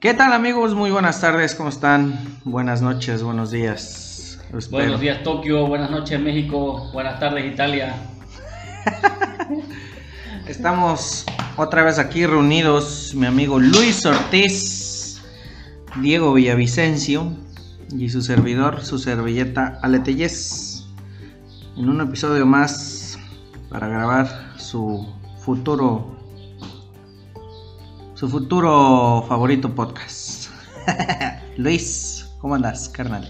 ¿Qué tal, amigos? Muy buenas tardes, ¿cómo están? Buenas noches, buenos días. Buenos días Tokio, buenas noches México, buenas tardes Italia. Estamos otra vez aquí reunidos, mi amigo Luis Ortiz, Diego Villavicencio y su servidor, su servilleta Ale Tellez, en un episodio más para grabar su futuro favorito podcast. Luis, ¿cómo andas, carnal?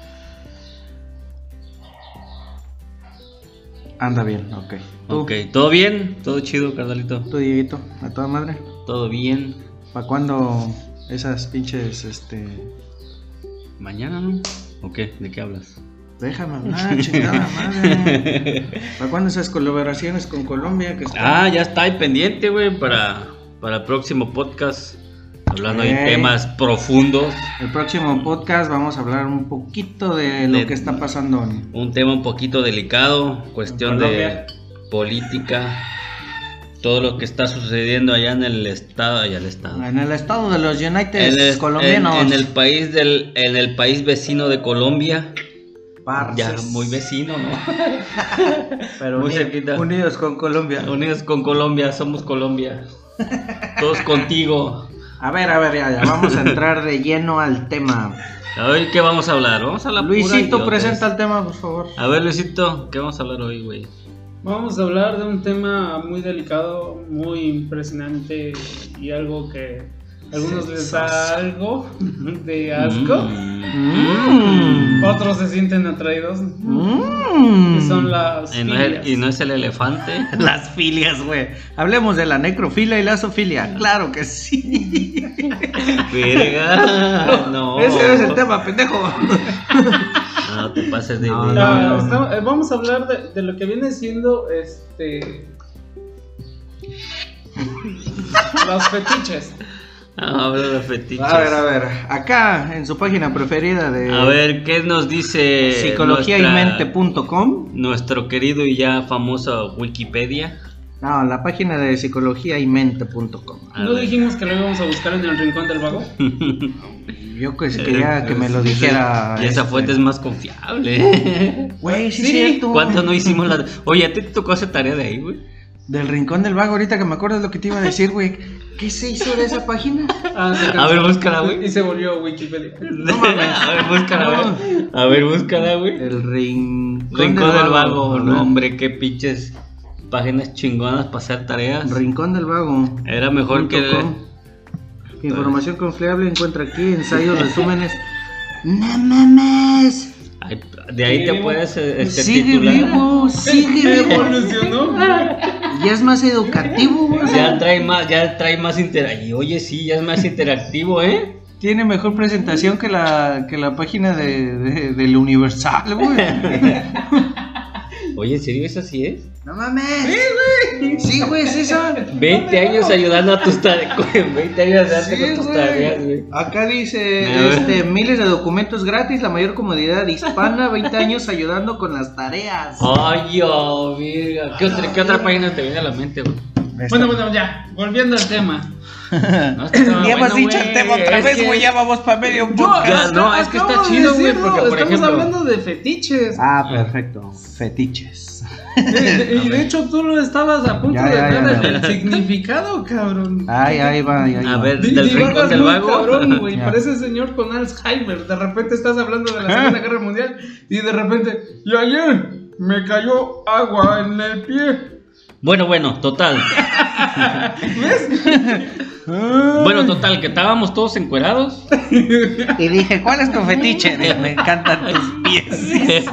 Anda bien, ok. Ok, ¿todo bien? ¿Todo chido, carnalito? ¿Tú, Dieguito? ¿A toda madre? ¿Todo bien? ¿Para cuándo esas pinches, ¿Mañana, no? ¿O qué? ¿De qué hablas? Déjame hablar, chingada madre. ¿Para cuándo esas colaboraciones con Colombia? Que están... ya está ahí pendiente, güey, para el próximo podcast. Hablando de temas profundos. El próximo podcast vamos a hablar un poquito de lo que está pasando. Un tema un poquito delicado, cuestión de política, todo lo que está sucediendo allá en el estado, En el estado de los United colombianos. En el país vecino de Colombia. Parces. Ya muy vecino, ¿no? Pero muy cerquita. Unidos con Colombia. Unidos con Colombia, somos Colombia. Todos contigo. A ver, ya vamos a entrar de lleno al tema. A ver, ¿qué vamos a hablar? Vamos a hablar. Luisito, presenta el tema, por favor. A ver, Luisito, ¿qué vamos a hablar hoy, güey? Vamos a hablar de un tema muy delicado, muy impresionante y algo que a algunos les da algo de asco. Otros se sienten atraídos. Que son las filias. ¿Y no es el elefante? Las filias, güey. Hablemos de la necrofilia y la zoofilia. Claro que sí. Verga. No. Ese es el tema, pendejo. No te pases de... Vamos a hablar de lo que viene siendo los fetiches. Habla de fetiches. A ver, acá en su página preferida de... A ver, ¿qué nos dice psicologiaymente.com? Nuestro querido y ya famoso Wikipedia. No, la página de psicologiaymente.com. ¿No dijimos que lo íbamos a buscar en el rincón del vago? Yo quería que me lo dijera. Y esa fuente es más confiable. Güey, sí es cierto. ¿Cuánto no hicimos la... Oye, ¿a ti te tocó hacer tarea de ahí, güey? Del rincón del vago, ahorita que me acuerdo de lo que te iba a decir, güey. ¿Qué se hizo de esa página? A ver, búscala, güey. Y se volvió Wikipedia. No mames. A ver, búscala, güey. A ver, búscala, güey. El rincón del vago. No, hombre, qué pinches páginas chingonas para hacer tareas. Rincón del vago. Era mejor que... Información confiable encuentra aquí, ensayos, resúmenes. ¡No mames! De ahí te puedes sigue titular. Vivo, sigue vivo. Evolucionó. Ya es más educativo, güey. Ya trae más interactivo. Oye, sí, ya es más interactivo, ¿eh? Tiene mejor presentación que la página del Universal, güey. Oye, ¿en serio eso así es? No mames. Sí, güey, es eso. 20 años ayudando a tus tareas. 20 años ayudando con tus tareas, güey. Acá dice, miles de documentos gratis, la mayor comodidad hispana, 20 años ayudando con las tareas. Ay, oh, virga. ¿Qué otra página te viene a la mente, güey? Bueno, ya, volviendo al tema. Ya hemos dicho el tema otra vez, güey, ya vamos para medio podcast. No, es que está chido, güey, porque por ejemplo... Estamos hablando de fetiches. Ah, perfecto, fetiches. Y de hecho tú lo estabas a punto de dar el significado, cabrón. Ahí va. A ver, del rincón del vago. Cabrón, güey, parece señor con Alzheimer. De repente estás hablando de la Segunda Guerra Mundial y de repente, y ayer me cayó agua en el pie. Bueno, total. ¿Ves? Bueno, total, que estábamos todos encuerados. Y dije, ¿cuál es tu fetiche? Me encantan tus pies.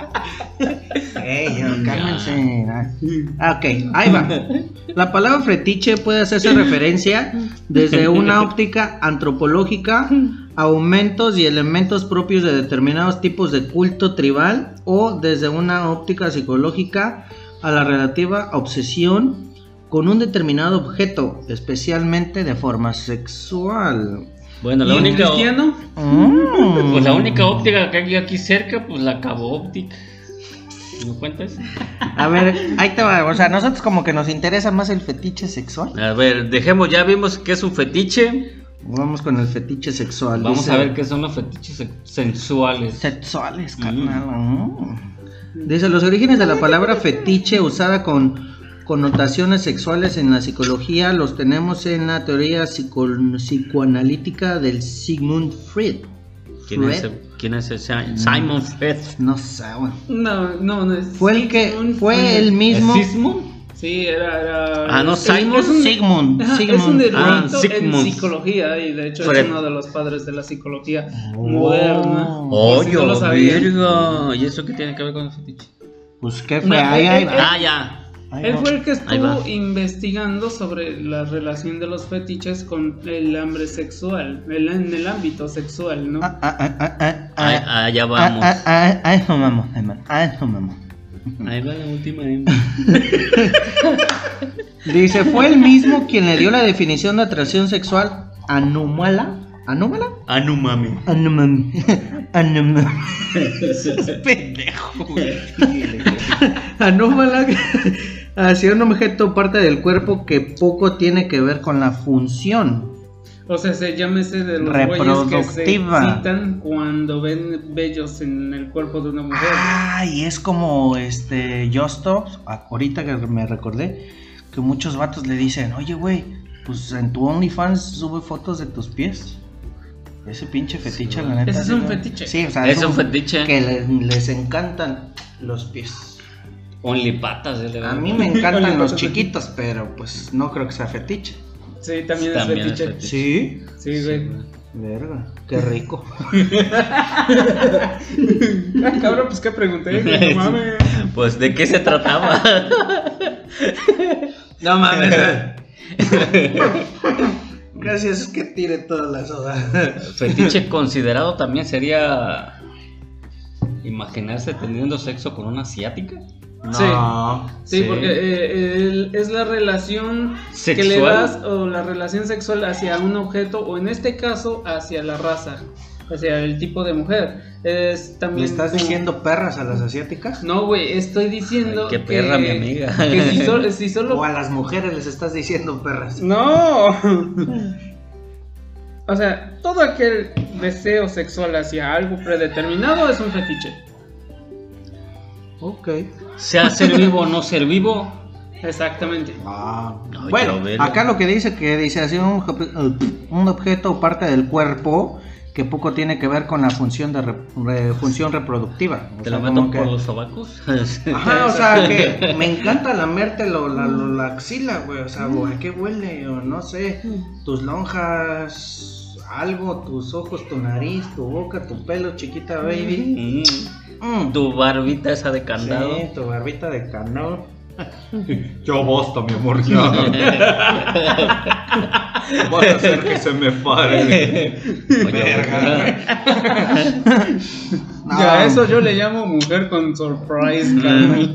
Cálmense. Ok, ahí va. La palabra fetiche puede hacerse referencia desde una óptica antropológica a aumentos y elementos propios de determinados tipos de culto tribal, o desde una óptica psicológica a la relativa obsesión con un determinado objeto, especialmente de forma sexual. Bueno, la ¿Y única... cristiano? Pues la única óptica que hay aquí cerca, pues la Cabo Óptica. ¿Me cuentas? A ver, ahí te va. O sea, nosotros como que nos interesa más el fetiche sexual. A ver, dejemos, ya vimos que es un fetiche. Vamos con el fetiche sexual. Vamos Dice, a ver qué son los fetiches sensuales. sexuales, carnal. Dice, los orígenes de la palabra fetiche usada con connotaciones sexuales en la psicología los tenemos en la teoría psicoanalítica del Sigmund Freud. ¿Quién es ese? Simon Freud. No sé, güey. No es. Fue el que fue el mismo. ¿Es Sigmund? Sí, era. Ah, no, Simon. Sigmund. Ajá, Sigmund. es un erudito en Sigmund. psicología y de hecho Fred. es uno de los padres de la psicología moderna. Oh, Si no lo sabía. verga. ¿Y eso qué tiene que ver con el fetiche? Pues qué fue. No, Ahí va. Ah, ya. Ahí Él va. fue el que Ahí va. estuvo investigando sobre la relación de los fetiches con el hambre sexual, en el ámbito sexual, ¿no? Allá vamos. A eso vamos, hermano. A eso vamos. Ahí va la última. Dice, fue el mismo quien le dio la definición de atracción sexual anómala. ¿Anómala? No mami. Anómala. Pendejo, güey. Anómala hacia un objeto o parte del cuerpo que poco tiene que ver con la función. O sea, se llámese de los güeyes que se Reproductiva. excitan cuando ven vellos en el cuerpo de una mujer. Ay, es como Justo, ahorita que me recordé, que muchos vatos le dicen, oye güey, pues en tu OnlyFans sube fotos de tus pies. Ese pinche fetiche, Sí, la neta. Ese es sí, un ¿no? fetiche. Sí, o sea, Es un fetiche. que les encantan los pies. Only patas, A mí me encantan los chiquitos, pero pues no creo que sea fetiche. Sí, también, También es es fetiche. fetiche. Sí. Sí, güey. Verga, qué rico. Ah, cabrón, pues qué pregunté, güey, no mames. Pues de qué se trataba. No mames. Gracias, es que tire toda la soda. Fetiche considerado también sería imaginarse teniendo sexo con una asiática. No. Sí, porque es la relación que le Sexual. das o la relación sexual hacia un objeto o en este caso hacia la raza, hacia el tipo de mujer. Es también ¿Le estás como- diciendo perras a las asiáticas? No, güey, estoy diciendo Ay, qué perra, mi amiga. Que si solo ¿O a las mujeres les estás diciendo perras? No. O sea, todo aquel deseo sexual hacia algo predeterminado es un fetiche. Ok. Sea ser vivo o no ser vivo. Exactamente. Ah, Ay, bueno, pero verga. acá lo que dice hacia un objeto o parte del cuerpo que poco tiene que ver con la función función reproductiva. O Te sea, lo como meto que- por los sobacos. Ajá, o sea, que me encanta lamerte la axila, güey. O sea, güey, ¿a qué huele? O no sé, tus lonjas, algo, tus ojos, tu nariz, tu boca, tu pelo, chiquita baby. Tu barbita esa de candado. Sí, tu barbita de candado. Yo basta, mi amor, ya. Vas a hacer que se me pare. Oye, No. Ya, eso yo le llamo mujer con surprise, carnal.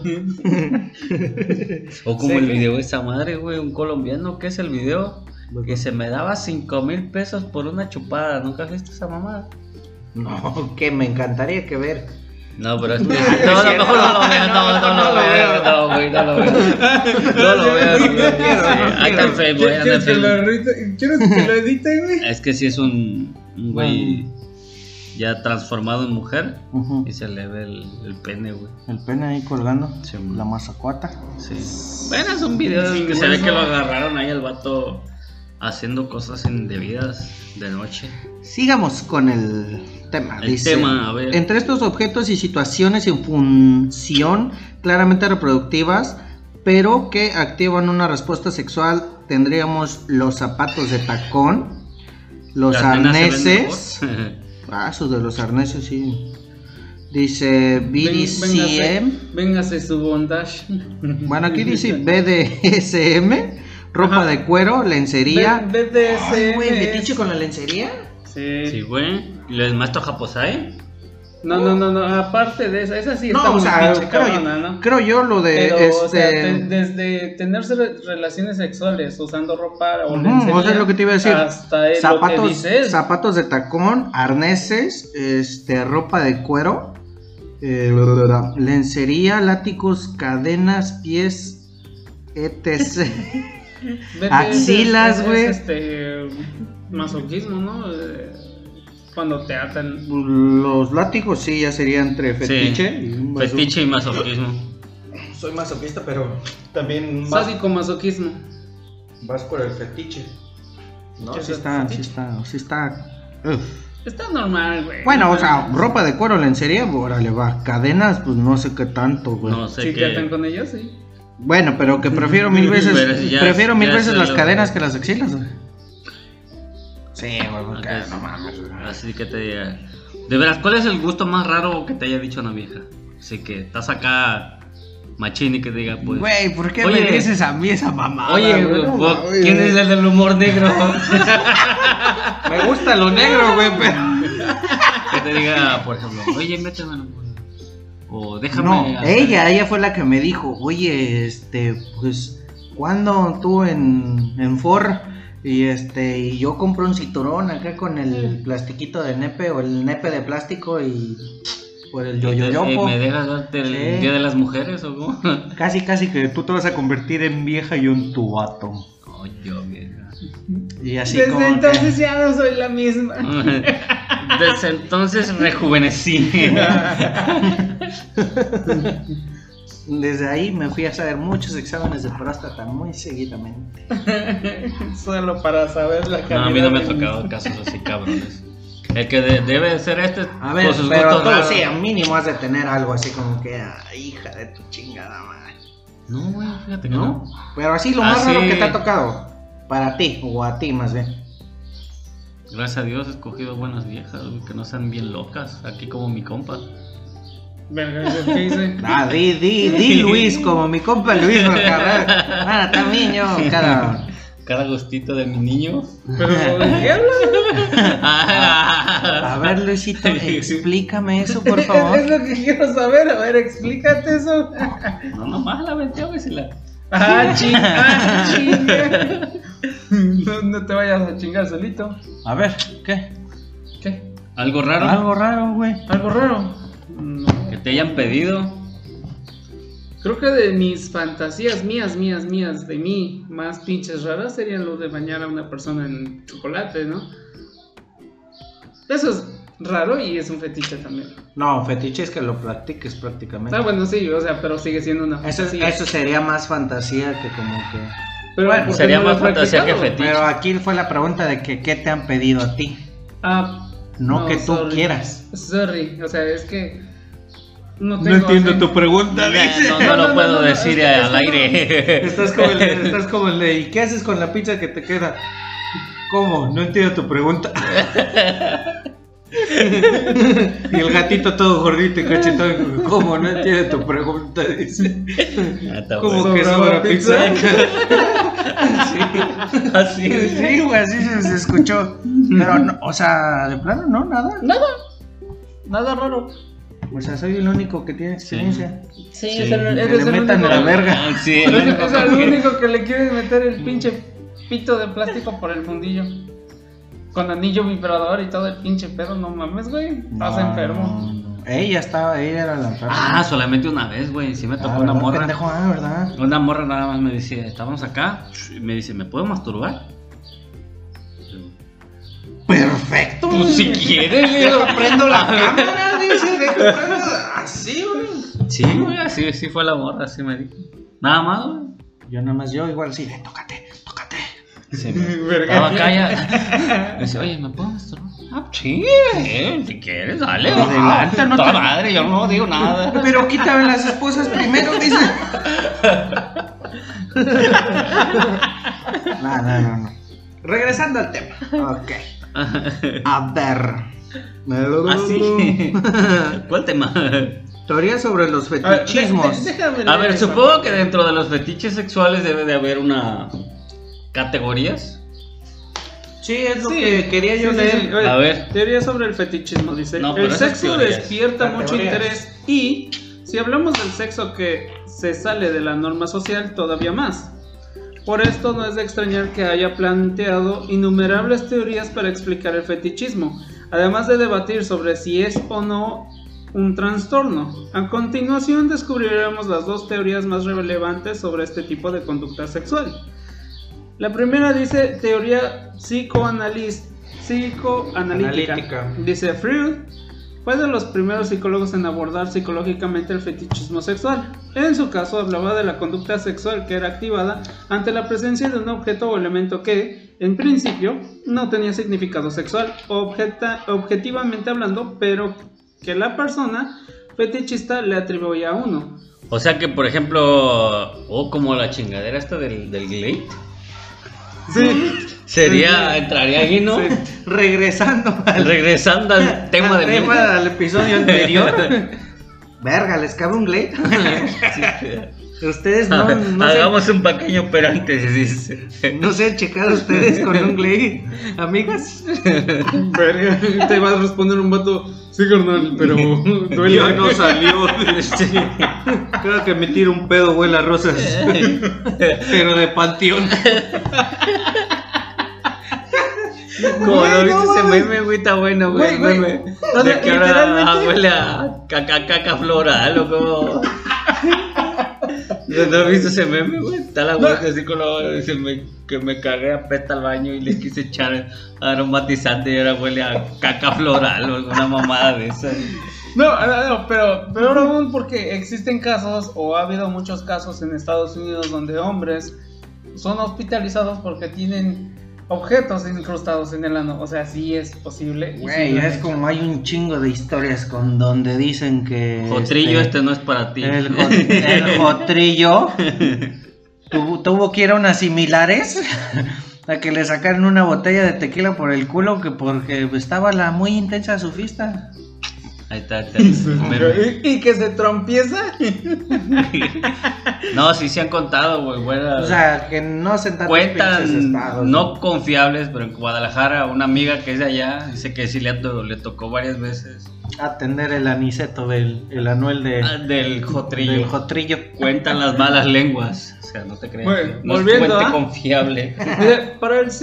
o como Sí. el video de esa madre, güey, un colombiano, ¿qué es el video? Que se me daba 5,000 pesos por una chupada. ¿Nunca has visto esa mamada? No, que me encantaría que ver. No, pero es que... No, a lo mejor no lo veo, no lo veo, no, güey, no lo veo. No lo veo, güey. Ahí está en Facebook, ahí anda en ¿Quieres que lo Facebook. ¿Quieres que lo edite, güey? Es que si es un güey ya transformado en mujer Ujú. y se le ve el pene, güey. El pene ahí colgando, Sí, la mazacuata. Sí. Bueno, es un video que se ve que lo agarraron ahí al vato haciendo cosas indebidas de noche. Sigamos con el tema. El tema, a ver. Entre estos objetos y situaciones en función claramente reproductivas, pero que activan una respuesta sexual, tendríamos los zapatos de tacón, los Las nenas se ven arneses. mejor. Ah, esos de los arneses, sí. Dice BDSM. Véngase su bondage. Bueno, aquí dice BDSM, ropa Ajá. de cuero, lencería. BDSM. Ay, güey, es- ¿fetiche con la lencería? Sí. Sí, güey. ¿Y el maestro Japosai? No. Aparte de esa sí está No, o muy sea, pinche cabrona, ¿no? creo yo lo de Pero, o sea, desde tener relaciones sexuales usando ropa o Ujú, lencería, o sea, es lo que te iba a decir. hasta lo que dice él. Zapatos de tacón, arneses, ropa de cuero, lencería, látigos, cadenas, pies, etc. Axilas, güey. Masoquismo, ¿no? Cuando te atan. Los látigos sí, ya sería entre fetiche. Sí, fetiche y masoquismo. Soy masoquista, pero también Sádico masoquismo. vas por el fetiche. No, ¿Qué sí es está, fetiche? sí está. Uf. Está normal, güey. Bueno, o sea, ropa de cuero, lencería, órale, va. Cadenas, pues no sé qué tanto, güey. No sé Si qué. te atan con ellos, sí. Bueno, pero que prefiero mil veces, Pero ya sé las lo cadenas que- que las axilas, güey. Sí, güey, porque Ok. no mames, güey. Así que te diga. De veras, ¿cuál es el gusto más raro que te haya dicho una vieja? Así que estás acá machín y que te diga, pues. Güey, ¿por qué Oye, me dices a mí esa mamada? Oye, güey? No pues, mames, ¿quién güey. es el del humor negro? Me gusta lo negro, güey, pero. Que te diga, por ejemplo, oye, métemelo. O déjame. No, hacer- ella fue la que me dijo, oye, pues, ¿cuándo tú en Ford? Y yo compré un cinturón acá con el plastiquito de nepe o el nepe de plástico y por el yoyoyopo. ¿Me dejas darte el Sí. Día de las Mujeres o cómo? Casi que tú te vas a convertir en vieja y yo en tu vato. Ay, yo, vieja. Y así Desde como entonces que, ya no soy la misma. Desde entonces rejuvenecí. desde ahí me fui a hacer muchos exámenes de próstata muy seguidamente. Solo para saber la calidad. No, a mí no me ha de mis- tocado casos así cabrones. El que debe de ser este. A ver, con sus pero gustos tú raros. sí, a mínimo has de tener algo así como que, hija de tu chingada madre. No, güey, fíjate que ¿No? no. Pero así lo Ah, más raro sí. que te ha tocado. Para ti, o a ti más bien. Gracias a Dios he escogido buenas viejas, güey, que no sean bien locas. Aquí como mi compa. Verga, ¿qué hice? Ah, di Luis, como mi compa Luis Rocarrero. Ah, también yo, Cada gustito de mi niño. Pero, ¿de qué hablas? A ver, Luisito, explícame eso, por favor. Es lo que quiero saber. A ver, explícate eso. No, nomás la venteó, güey, si la. Chinga. No te vayas a chingar solito. A ver, ¿qué? ¿Qué? ¿Algo raro? Algo raro, güey. ¿Algo raro? No. Que te hayan pedido. Creo que de mis fantasías mías, de mí, más pinches raras serían lo de bañar a una persona en chocolate, ¿no? Eso es raro y es un fetiche también. No, fetiche es que lo practiques prácticamente. Ah, bueno, sí, o sea, pero sigue siendo una fantasía. Eso sería más fantasía que como que... Pero, bueno, ¿por qué sería no lo más he fantasía que practicado? fetiche. Pero aquí fue la pregunta de que qué te han pedido a ti. Ah, No que tú sorry. quieras. Sorry, o sea, es que no No tengo entiendo así- tu pregunta, dice. No lo puedo decir es que al aire. Estás como el de, ¿y qué haces con la pizza que te queda? ¿Cómo? No entiendo tu pregunta. Y el gatito todo gordito y cachetón, ¿cómo? No entiendo tu pregunta, dice. ¿Cómo que sobra pizza? Sí. Así. Sí, güey, así se escuchó. Pero, no, o sea, de plano, no, nada. Nada raro. O sea, soy el único que tiene experiencia. Sí, Sí. eres Que el le metan único. en la verga. Sí, Es el único que le quieren meter el pinche pito de plástico por el fundillo. Con anillo vibrador y todo el pinche pedo, no mames, güey. Estás enfermo. No. Ella era la enferma. Ah, solamente una vez, güey. Sí me tocó una ¿verdad, morra. pendejo? ¿Verdad? Una morra nada más me decía, estábamos acá. Y me dice, ¿me puedo masturbar? Perfecto. Pues si quieres, le digo. Prendo la cámara, dice, deja prendo así, güey. Sí, güey, así fue la morra, así me dijo. Nada más, güey. Yo nada más, yo igual sí, de tócate. Se me estaba acá ya. Me dice, oye, ¿me puedo masturbar? Ah, sí, si quieres, dale. Adelante, no Toda te- madre, yo no digo nada. Pero quítame las esposas primero, dice. No. Regresando al tema. Ok. A ver. Así. ¿Cuál tema? Teoría sobre los A ver, fetichismos. déjame A leer ver, esa supongo parte. que dentro de los fetiches sexuales debe de haber una categorías. Sí, es lo Sí, que quería yo sí, leer. sí. Oye, A ver. Teoría sobre el fetichismo, dice. No, pero el esas sexo teorías. despierta mucho Teorías. interés y, si hablamos del sexo que se sale de la norma social, todavía más. Por esto no es de extrañar que haya planteado innumerables teorías para explicar el fetichismo, además de debatir sobre si es o no un trastorno. A continuación descubriremos las dos teorías más relevantes sobre este tipo de conducta sexual. La primera dice teoría psicoanalítica. Dice Freud fue de los primeros psicólogos en abordar psicológicamente el fetichismo sexual. En su caso hablaba de la conducta sexual que era activada ante la presencia de un objeto o elemento que, en principio, no tenía significado sexual, objetivamente hablando, pero que la persona fetichista le atribuía a uno. O sea que, por ejemplo, como la chingadera esta del Glade. Sí. Entraría ahí, ¿no? Sí. Regresando al tema al episodio anterior. Verga, ¿les cabe un Glade? Ustedes no hagamos un pequeño paréntesis. No se han checado ustedes con un Glade, amigas. Verga, te va a responder un vato. Sí, carnal, pero duele. Ya no salió. Sí. Creo que me tiro un pedo, huele a rosas. Pero de panteón. Como no viste ese meme, güey, está bueno, güey. Meme. De que ahora huele a caca floral o como. ¿No has visto ese meme, güey? Está la güey así con la dice que me cagué a pesta al baño y le quise echar aromatizante y ahora huele a caca floral o alguna mamada de esa. No, pero peor aún porque existen casos o ha habido muchos casos en Estados Unidos donde hombres son hospitalizados porque tienen objetos incrustados en el ano. O sea, sí es posible. Güey, es como hay un chingo de historias con donde dicen que Jotrillo, este no es para ti. El Jotrillo tuvo que ir a unas similares a que le sacaran una botella de tequila por el culo porque estaba muy intensa su fiesta. Ahí está. ¿Y que se trompieza? No, sí se han contado, güey. O sea, que no se cuentan no confiables, pero en Guadalajara una amiga que es de allá dice que sí le tocó varias veces atender el aniceto el anuel del Jotrillo. Del Jotrillo. Cuentan las malas lenguas. O sea, no te creas. Bueno, no es fuente confiable. Para el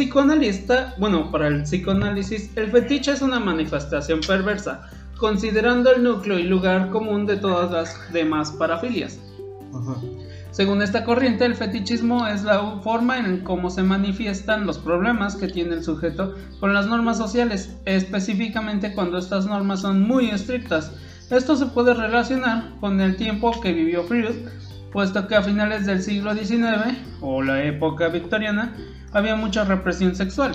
psicoanálisis, el fetiche es una manifestación perversa, considerando el núcleo y lugar común de todas las demás parafilias. Según esta corriente, el fetichismo es la forma en cómo se manifiestan los problemas que tiene el sujeto con las normas sociales, específicamente cuando estas normas son muy estrictas. Esto se puede relacionar con el tiempo que vivió Freud, puesto que a finales del siglo XIX o la época victoriana había mucha represión sexual.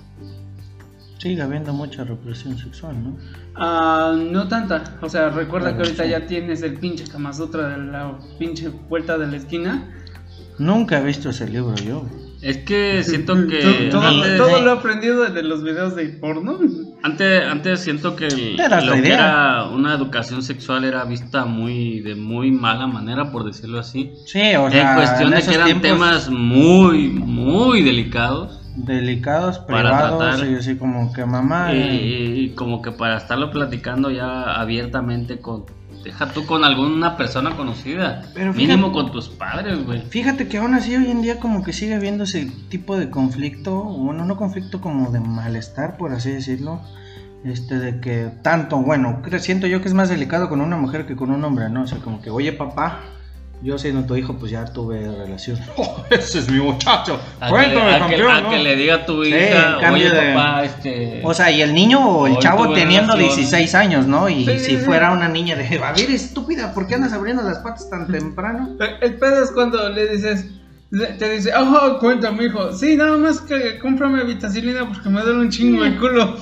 Sigue habiendo mucha represión sexual, ¿no? No tanta. O sea, recuerda que ahorita ya tienes el pinche Kama Sutra de la pinche vuelta de la esquina. Nunca he visto ese libro yo. Es que siento que todo lo he aprendido de los videos de porno. Antes siento que lo que era una educación sexual era vista de muy mala manera, por decirlo así. Sí, o sea, en cuestión de que eran temas muy, muy delicados, privados, y así como que mamá y como que para estarlo platicando ya abiertamente deja tú con alguna persona conocida, pero fíjate, mínimo con tus padres, güey. Fíjate que aún así hoy en día como que sigue habiendo ese tipo de conflicto, bueno, no conflicto, como de malestar, por así decirlo, de que tanto, bueno, siento yo que es más delicado con una mujer que con un hombre, ¿no? O sea, como que, oye, papá, yo siendo tu hijo, pues ya tuve relación. Oh, ese es mi muchacho. Cuéntame, campeón. Que le diga a tu hija, oye, papá, O sea, y el niño o el chavo teniendo 16 años, ¿no? Y si fuera una niña de, a ver, estúpida, ¿por qué andas abriendo las patas tan temprano? El pedo es cuando le dices, te dice, cuéntame, hijo. Sí, nada más que cómprame vitacilina porque me duele un chingo el culo.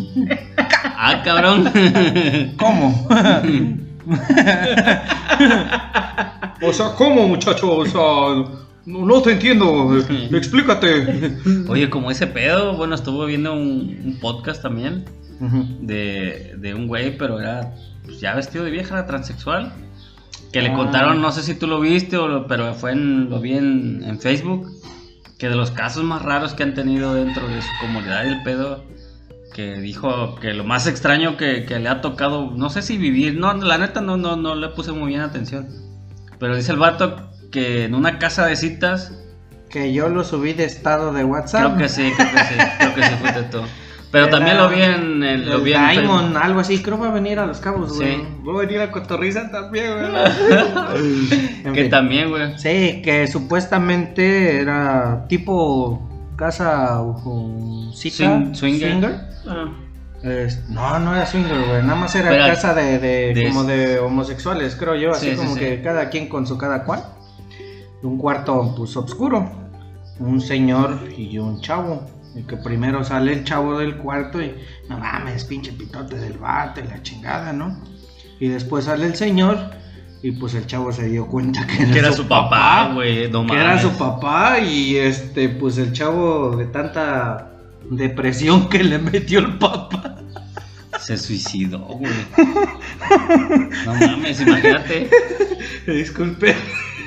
Cabrón. ¿Cómo? O sea, ¿cómo, muchacho? O sea, no te entiendo. Explícate. Oye, como ese pedo, bueno, estuve viendo un podcast también de un güey, pero era pues, ya vestido de vieja, era transexual. Que le contaron, no sé si tú lo viste, pero lo vi en Facebook, que de los casos más raros que han tenido dentro de su comunidad, el pedo, que dijo que lo más extraño que le ha tocado, no sé si vivir, no, la neta no le puse muy bien atención, pero dice el vato que en una casa de citas, que yo lo subí de estado de WhatsApp. Creo que sí fuiste tú. Pero también lo vi en Diamond, algo así, creo que va a venir a Los Cabos, güey. Sí. Voy a venir a Cotorriza también, güey. Que también, güey. Sí, que supuestamente era tipo casa Swinger. No era swinger, güey. Nada más era Pero, casa como de homosexuales, creo yo. Así como que cada quien con su cada cual. Un cuarto, pues, oscuro. Un señor y un chavo. Y que primero sale el chavo del cuarto y no mames, pinche pitote del vato y la chingada, ¿no? Y después sale el señor y pues el chavo se dio cuenta que era su papá, güey. No que era su papá y pues el chavo de tanta depresión que le metió el papá se suicidó, güey. No mames, imagínate. Disculpe.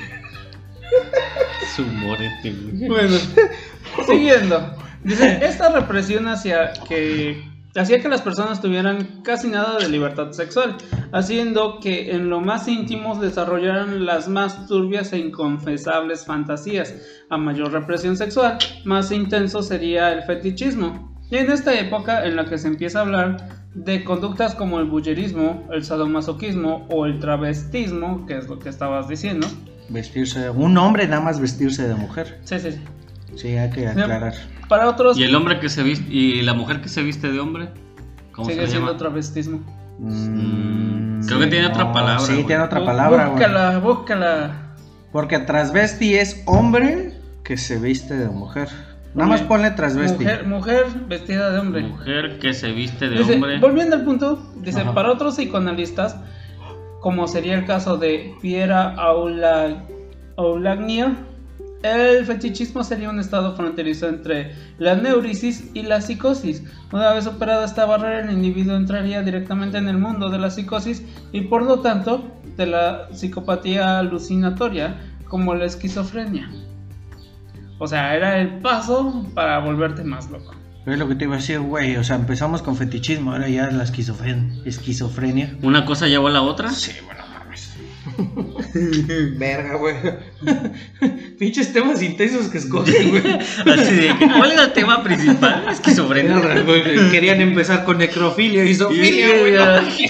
Su morete, güey. Bueno, siguiendo. Dice, esta represión hacía que las personas tuvieran casi nada de libertad sexual, haciendo que en lo más íntimo desarrollaran las más turbias e inconfesables fantasías. A mayor represión sexual, más intenso sería el fetichismo. Y en esta época en la que se empieza a hablar de conductas como el voyerismo, el sadomasoquismo o el travestismo, que es lo que estabas diciendo. Un hombre nada más vestirse de mujer. Sí. Sí, hay que aclarar. Para otros. ¿Y el hombre que se viste y la mujer que se viste de hombre? ¿Cómo sigue se siendo llama? Travestismo. Creo que tiene otra palabra. Sí, güey. tiene otra palabra, güey. Búscala. Porque transvesti es hombre que se viste de mujer. Nada más ponle transvesti. Mujer vestida de hombre. Mujer que se viste de Dice, hombre. volviendo al punto, dice, Ajá. para otros psicoanalistas, como sería el caso de Piera Aulagnia, el fetichismo sería un estado fronterizo entre la neurisis y la psicosis. Una vez superada esta barrera, el individuo entraría directamente en el mundo de la psicosis y por lo tanto de la psicopatía alucinatoria, como la esquizofrenia. O sea, era el paso para volverte más loco. Es lo que te iba a decir, güey. O sea, empezamos con fetichismo, ahora ya es la esquizofrenia. ¿Una cosa llevó a la otra? Sí, bueno, mames. Verga, güey. Pinches temas intensos que escogen, güey. Así de, ¿cuál era el tema principal? Esquizofrenia. Verga, güey. Querían empezar con necrofilia y zoofilia, güey.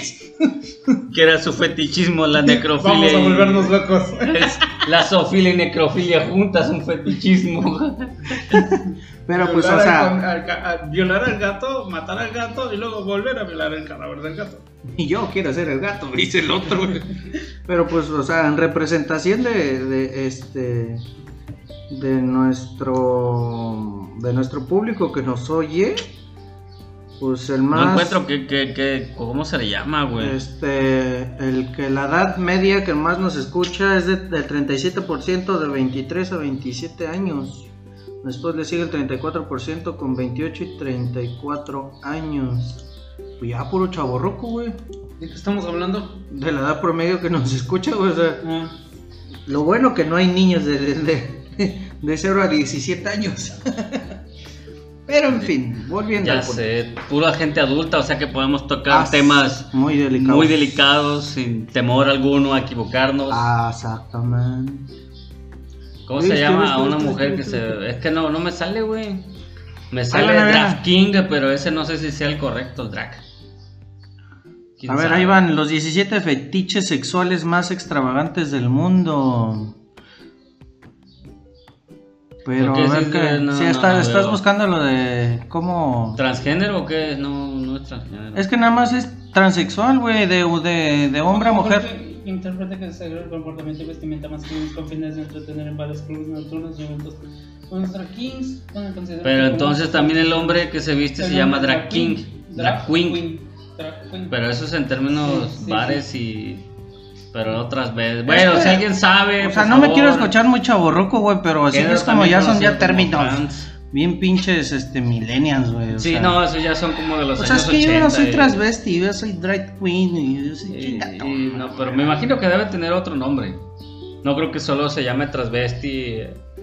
Que era su fetichismo, la necrofilia. Vamos a volvernos locos. Es la zoofilia y necrofilia juntas, un fetichismo. Pero pues, o sea, violar al gato, matar al gato y luego volver a violar el cadáver del gato. y yo quiero ser el gato, dice el otro, güey. Pero pues, o sea, en representación de nuestro público que nos oye, pues el más... No encuentro que ¿cómo se le llama, güey? El que la edad media que más nos escucha es del 37% de 23 a 27 años. Después le sigue el 34% con 28 y 34 años. Pues ya puro chavorroco, güey. ¿De qué estamos hablando? De la edad promedio que nos escucha, güey. O sea, lo bueno que no hay niños de 0 a 17 años. Pero en fin, volviendo Ya al punto. sé, pura gente adulta, o sea que podemos tocar temas muy delicados, sin temor alguno a equivocarnos. Exactamente. ¿Cómo se llama a una mujer que se...? Es que no me sale, güey. Me sale a ver. Drag King, pero ese no sé si sea el correcto, drag. A ver, ahí van los 17 fetiches sexuales más extravagantes del mundo. Pero a ver que... si estás buscando lo de cómo... ¿Transgénero o qué? No es transgénero. Es que nada más es transexual, güey, de hombre a mujer. Interpreta que se el comportamiento y vestimenta masculinos con fines de entretener en varios clubes nocturnos y eventos con los drag kings. Pero entonces también el hombre que se viste se llama drag king, drag queen. Pero eso es en términos bares y... Pero otras veces... Bueno, si alguien sabe... O sea, no me quiero escuchar muy chavorroco, güey, pero así es como ya son ya términos bien pinches millennials, güey. Sí, no, esos ya son como de los años 80. O sea, es que yo no soy transvesti, yo soy drag queen y yo soy chingato. No, pero me imagino que debe tener otro nombre. No creo que solo se llame transvesti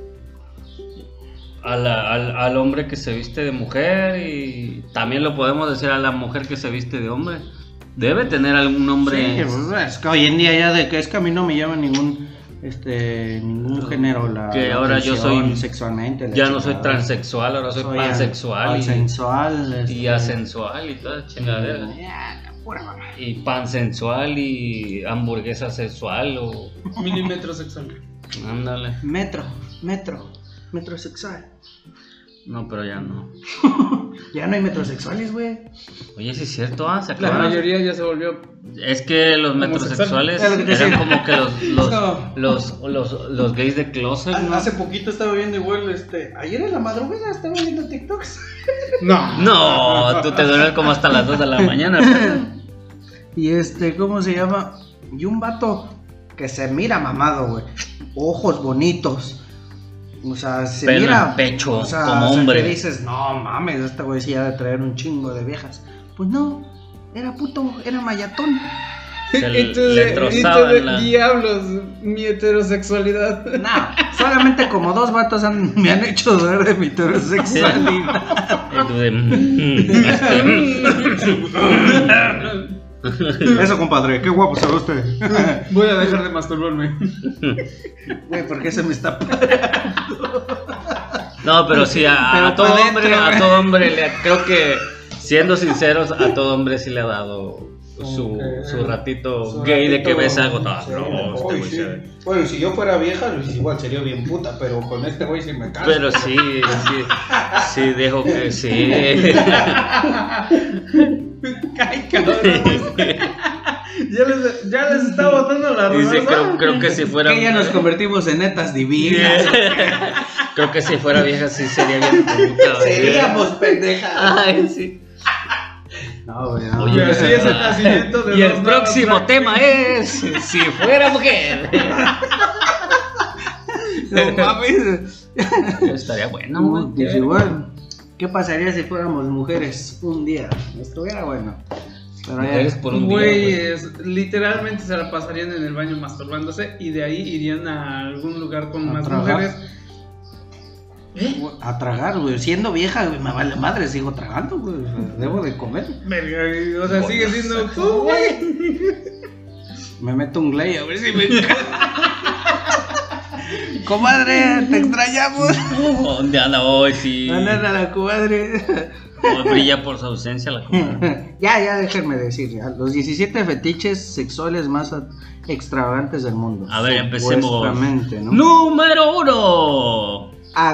al hombre que se viste de mujer, y también lo podemos decir a la mujer que se viste de hombre. Debe tener algún nombre. Sí, pues, es que hoy en día ya de que es que a mí no me llama ningún género que ahora yo soy sexualmente. Ya no soy transexual, ahora soy pansexual y asensual y toda chingadera. Y pansensual y hamburguesa sexual o milímetro sexual. Ándale. Metro sexual. No, pero ya no. Ya no hay metrosexuales, güey. Oye, sí es cierto, se La acabaron. mayoría ya se volvió. Es que los metrosexuales eran como que los gays de closet, ¿no? Hace poquito estaba viendo igual, ayer en la madrugada estaba viendo TikToks. No, tú te duermes como hasta las 2 de la mañana. Y ¿cómo se llama? Y un vato que se mira mamado, güey. Ojos bonitos. O sea, se Pelo mira en pecho, o sea, como o sea, hombre. que dices, no mames, este güey sí ha de traer un chingo de viejas. Pues no, era puto, era mayatón. Le trozaban la... Diablos, mi heterosexualidad. No, solamente como 2 vatos me han hecho dudar de mi heterosexualidad. Eso, compadre, qué guapo se ve usted. Voy a dejar de masturbarme. Güey, ¿por qué se me está No, pero sí, a todo hombre, creo que, siendo sinceros, a todo hombre sí le ha dado su ratito gay de que ves algo. Bueno, si yo fuera vieja, igual sería bien puta, pero con este güey sí me canso. Pero sí, dejo que sí. Ay, cabrón. Ya les está botando la Dice, reversa. creo que si fuera... Que ya nos convertimos en netas divinas. Creo que si fuera vieja sí sería bien puta. Seríamos pendejas. Ay, sí. No, güey, no. Oye, Así es el nacimiento de y el los próximo nuevos tema es si fuera mujer. No mames. Estaría bueno, güey. Pues igual, ¿qué pasaría si fuéramos mujeres un día? Estuviera bueno. Pero Mujeres ya, por un día, güey. Güeyes, literalmente se la pasarían en el baño masturbándose y de ahí irían a algún lugar con A más trabajar. mujeres. a tragar, güey. Siendo vieja, güey, me vale madre, sigo tragando, güey. O sea, debo de comer. Verga, o sea, sigue siendo tú, güey. Me meto un glay a ver si me Comadre, te extrañamos. ¿Dónde anda hoy? Sí. Anda la comadre. Hoy brilla por su ausencia la comadre. Ya, déjenme decir, ya. Los 17 fetiches sexuales más extravagantes del mundo. A ver, empecemos. Supuestamente, ¿no? Número 1.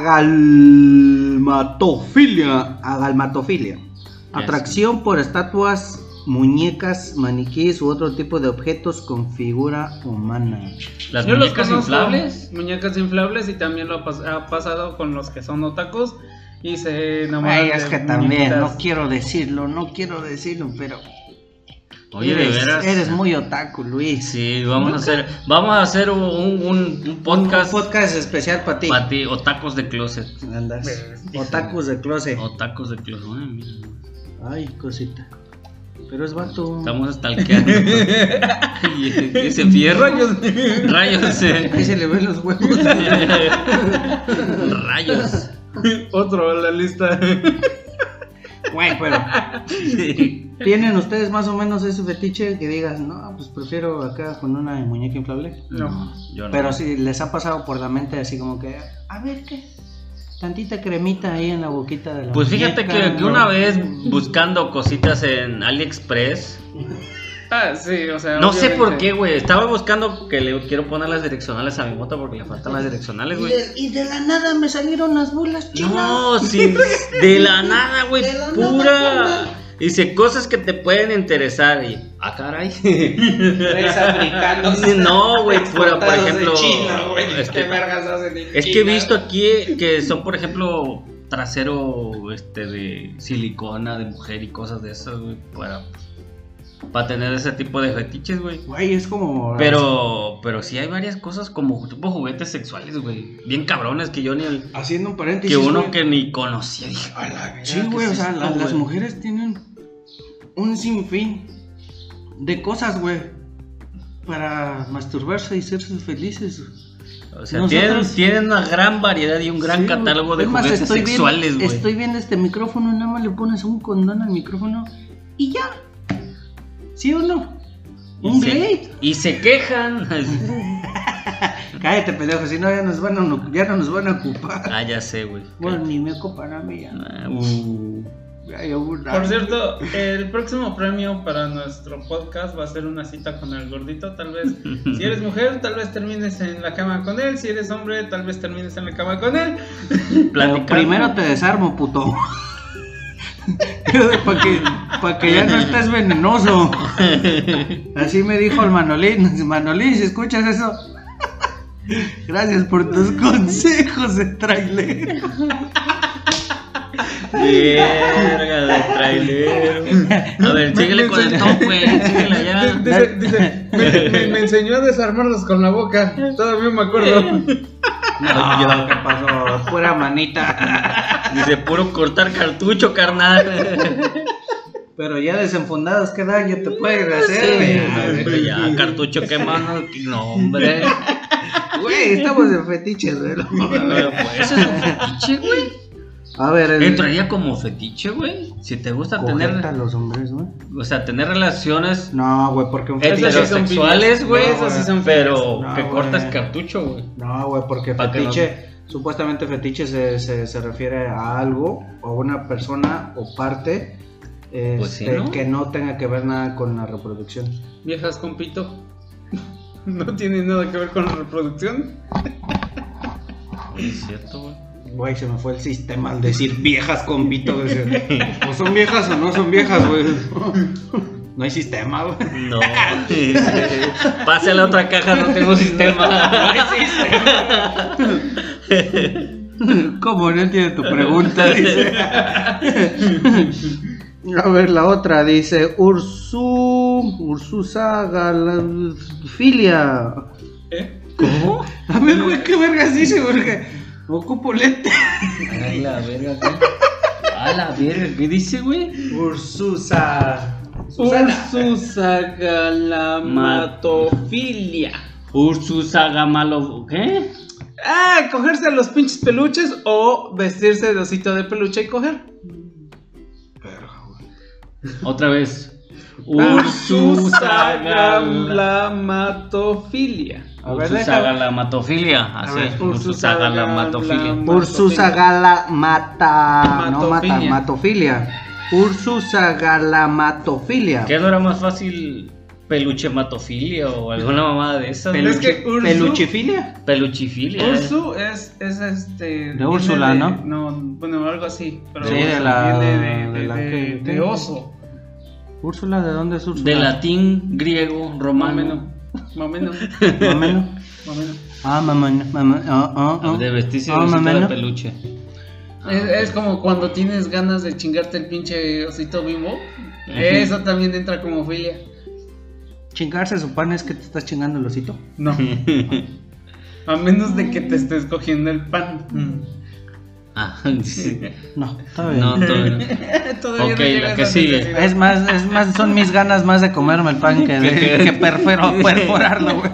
Agalmatofilia. Atracción por estatuas, muñecas, maniquíes u otro tipo de objetos con figura humana. Las Yo los muñecas conozco, inflables. muñecas inflables, y también lo ha pasado con los que son otakus y se enamoran. Ay, es de que también, muñequitas. no quiero decirlo, pero Oye, de veras. eres muy otaku, Luis. Sí, vamos a hacer un podcast. Un podcast especial para ti. Para ti, otacos de closet. Andas. Otakus de closet. Otacos de closet. Ay, mira. Ay, cosita. Pero es vato. Estamos stalkeando. y ese fierro. Rayos. Ahí se le ven los huevos. Rayos. Otro en la lista. Güey, pero ¿tienen ustedes más o menos ese fetiche que digas, no, pues prefiero acá con una muñeca inflable? No. Yo no. Pero si les ha pasado por la mente así como que, a ver qué, tantita cremita ahí en la boquita de la Pues fíjate muñeca, que ¿no? una vez buscando cositas en AliExpress. Ah, sí, o sea. No sé obviamente. por qué, güey. Estaba buscando que le quiero poner las direccionales a mi moto porque le faltan las direccionales, güey. Y de la nada me salieron las bolas chinas. No, sí, de la nada, güey, De la pura. nada. Dice cosas que te pueden interesar y. Ah, caray. Tres africanos. No, güey, por exportados de ejemplo. China, güey. este, ¿Qué vergas hacen en es que he China? visto aquí que son, por ejemplo, trasero de silicona de mujer y cosas de esas, güey, para tener ese tipo de fetiches, güey. Güey, es como. Pero sí hay varias cosas como tipo juguetes sexuales, güey. Bien cabrones que yo ni el. Haciendo un paréntesis. Que uno güey. que ni conocía. Dije, a la verga, Sí, ¿qué güey, es o sea, esto, las güey? mujeres tienen un sinfín de cosas, güey, para masturbarse y ser felices. O sea, Nosotros- tienen una gran variedad y un gran Sí, güey. catálogo de Es más, juguetes sexuales, güey. Estoy viendo este micrófono, nada más le pones un condón al micrófono y ya. ¿Sí o no? Un Blade. Y se quejan. Cállate, pendejo, si no ya no nos van a ocupar. Ah, ya sé, güey. Bueno, ni me ocupan a mí ya. Por cierto, el próximo premio para nuestro podcast va a ser una cita con el gordito. Tal vez, si eres mujer, tal vez termines en la cama con él. Si eres hombre, tal vez termines en la cama con él. Pero primero te desarmo, puto. Para que ya no estés venenoso. Así me dijo el Manolín. Manolín, si escuchas eso, gracias por tus consejos de trailer. Verga de trailer. A ver, síguele con el top, güey. Síguele allá. Dice, me enseñó a desarmarlos con la boca. Todavía me acuerdo. No, ¿qué pasó? Pura manita. Dice, puro cortar cartucho, carnal. Pero ya desenfundados, ¿qué daño te pueden hacer? Sí, ya, cartucho quemado. No, hombre. Güey, estamos en fetiches, güey. Pues eso es un fetiche, güey. A ver, entraría como fetiche, güey. Si te gusta tener a los hombres, güey. O sea, tener relaciones no, güey, porque un heterosexuales, güey, no, sí son pero no, que güey. Cortas cartucho, güey. No, güey, porque fetiche, supuestamente fetiche se refiere a algo o una persona o parte Pues sí, ¿no? que no tenga que ver nada con la reproducción. Viejas con pito. No tiene nada que ver con la reproducción. Es cierto, güey. Güey, se me fue el sistema al decir viejas con pito. O son viejas o no son viejas, güey. No hay sistema, güey. No. Pase a la otra caja, no tengo sistema. No hay sistema. ¿Cómo no entiende tu pregunta? Dice. A ver, la otra dice Ursusagalafilia. ¿Cómo? A ver, güey, qué vergas dice, porque ocupo lente. Ay, la verga, güey. A la verga, ¿qué dice, güey? Ursusagalamatofilia. Ursusagamalo, ¿qué? Ah, cogerse a los pinches peluches o vestirse de osito de peluche y coger. Otra vez. Ursusagalamatofilia. A ver, Ursusagallamatofilia. Así es. Ursusagallamatofilia. Matofilia. Ursusagalamatofilia. ¿Qué no era más fácil? Peluchematofilia o alguna mamada de esas. Es que Ursu- ¿Peluchifilia? Peluchifilia. Ursu es este. De Úrsula, ¿no? No, bueno, algo así. Pero Sí, de la- viene de ¿qué? oso. ¿Úrsula? ¿De dónde es Úrsula? De latín, griego, Más o romano. menos. Más o menos. Más o menos. Más o menos. Ah, mamá. De vestirse de Ah, osito de mamá. peluche. Es como cuando tienes ganas de chingarte el pinche osito Bimbo. Eso también entra como filia. Chingarse su pan es que te estás chingando el osito. No. A menos de que te estés cogiendo el pan. Ah, sí. No, está bien. No, todavía no. Todavía Ok, no llega la a que esa sigue. necesidad. Es más, son mis ganas más de comerme el pan que perforarlo, güey.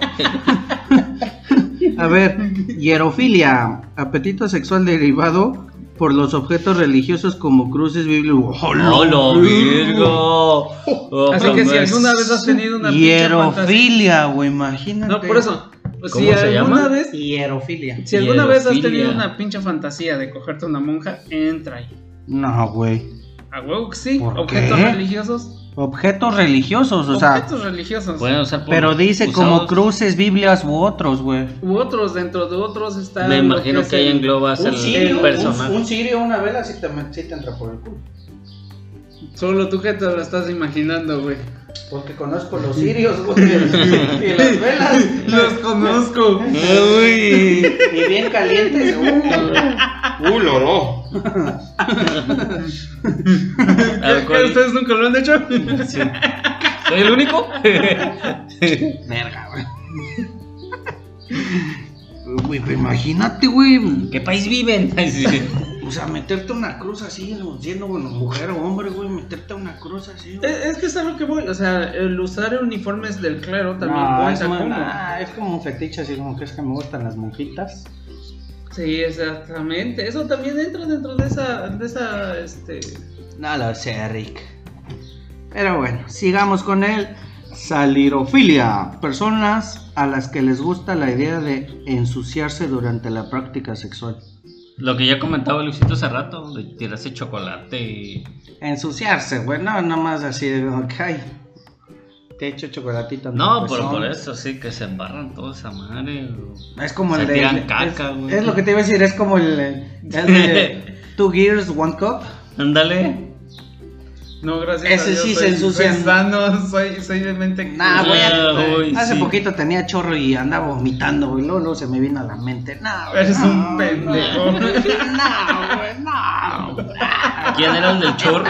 A ver, hierofilia, apetito sexual derivado por los objetos religiosos como cruces bíblicos. ¡Hola, Virgo! Así que si alguna vez has tenido una pinche fantasía. Hierofilia, güey, imagínate. No, por eso. ¿Cómo Si se alguna llama? vez, Hierofilia. si alguna vez has Hierofilia. tenido una pinche fantasía de cogerte una monja, entra ahí. No, güey. A huevo que sí. ¿Por Objetos qué? religiosos. Objetos religiosos, o sea. Objetos religiosos. Pueden usar por Pero dice como usados. cruces, biblias u otros, güey. U otros, dentro de otros está. Me lo imagino es que ahí el- englobas el personaje. un cirio, una vela, sí te entra por el culo. Solo tú que te lo estás imaginando, güey. Porque conozco los cirios, güey. Y las velas. Los conozco. Uy. Y bien calientes. Loro. ¿Qué ustedes nunca lo han hecho? Sí. ¿Soy el único? Verga, güey. Güey, pero imagínate, güey. ¿Qué país viven? Ay, sí. O sea, meterte una cruz así, siendo bueno, mujer o hombre, güey, meterte una cruz así. Güey. Es que es a lo que voy. O sea, el usar uniformes del clero también cuenta como. es como un fetiche, así como que es que me gustan las monjitas. Sí, exactamente. Eso también entra dentro de esa No lo sé, Rick. Pero bueno, sigamos con el salirofilia. Personas a las que les gusta la idea de ensuciarse durante la práctica sexual. Lo que ya comentaba Luisito hace rato, de tirarse chocolate y... Ensuciarse, güey, no, nomás así de, ay, te echo chocolatito. No, pero por eso sí, que se embarran toda esa madre. Es como se el de... tiran caca, güey. Es lo que te iba a decir, es como el de 2 Gears, 1 Cup. Ándale. No, gracias Ese a Dios, sí soy, se ensucian. soy sano, soy de mente... Nah, güey, Uy, hace sí. poquito tenía chorro y andaba vomitando, güey, luego se me vino a la mente, no, güey, Eres no, un pendejo. No, güey, no. ¿Quién era el del chorro?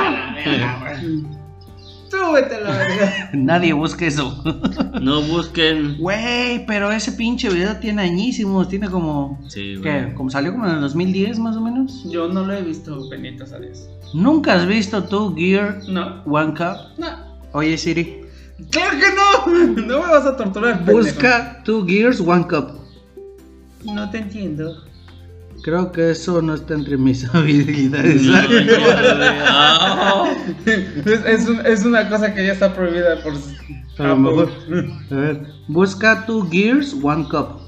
Tú vete a la verga. Nadie busca eso. No busquen. Güey, pero ese pinche video tiene añísimos, tiene como... Sí, güey. ¿Qué? ¿Como salió como en el 2010 más o menos? Yo no lo he visto, benditos a Dios. ¿Nunca has visto 2 Gears, No, 1 Cup? no. Oye Siri, ¡Claro que no! No me vas a torturar, pendejo. busca 2 Gears, 1 Cup. No te entiendo. Creo que eso no está entre mis habilidades. Ah, Es una cosa que ya está prohibida por... A lo mejor. A ver, busca 2 Gears, 1 Cup.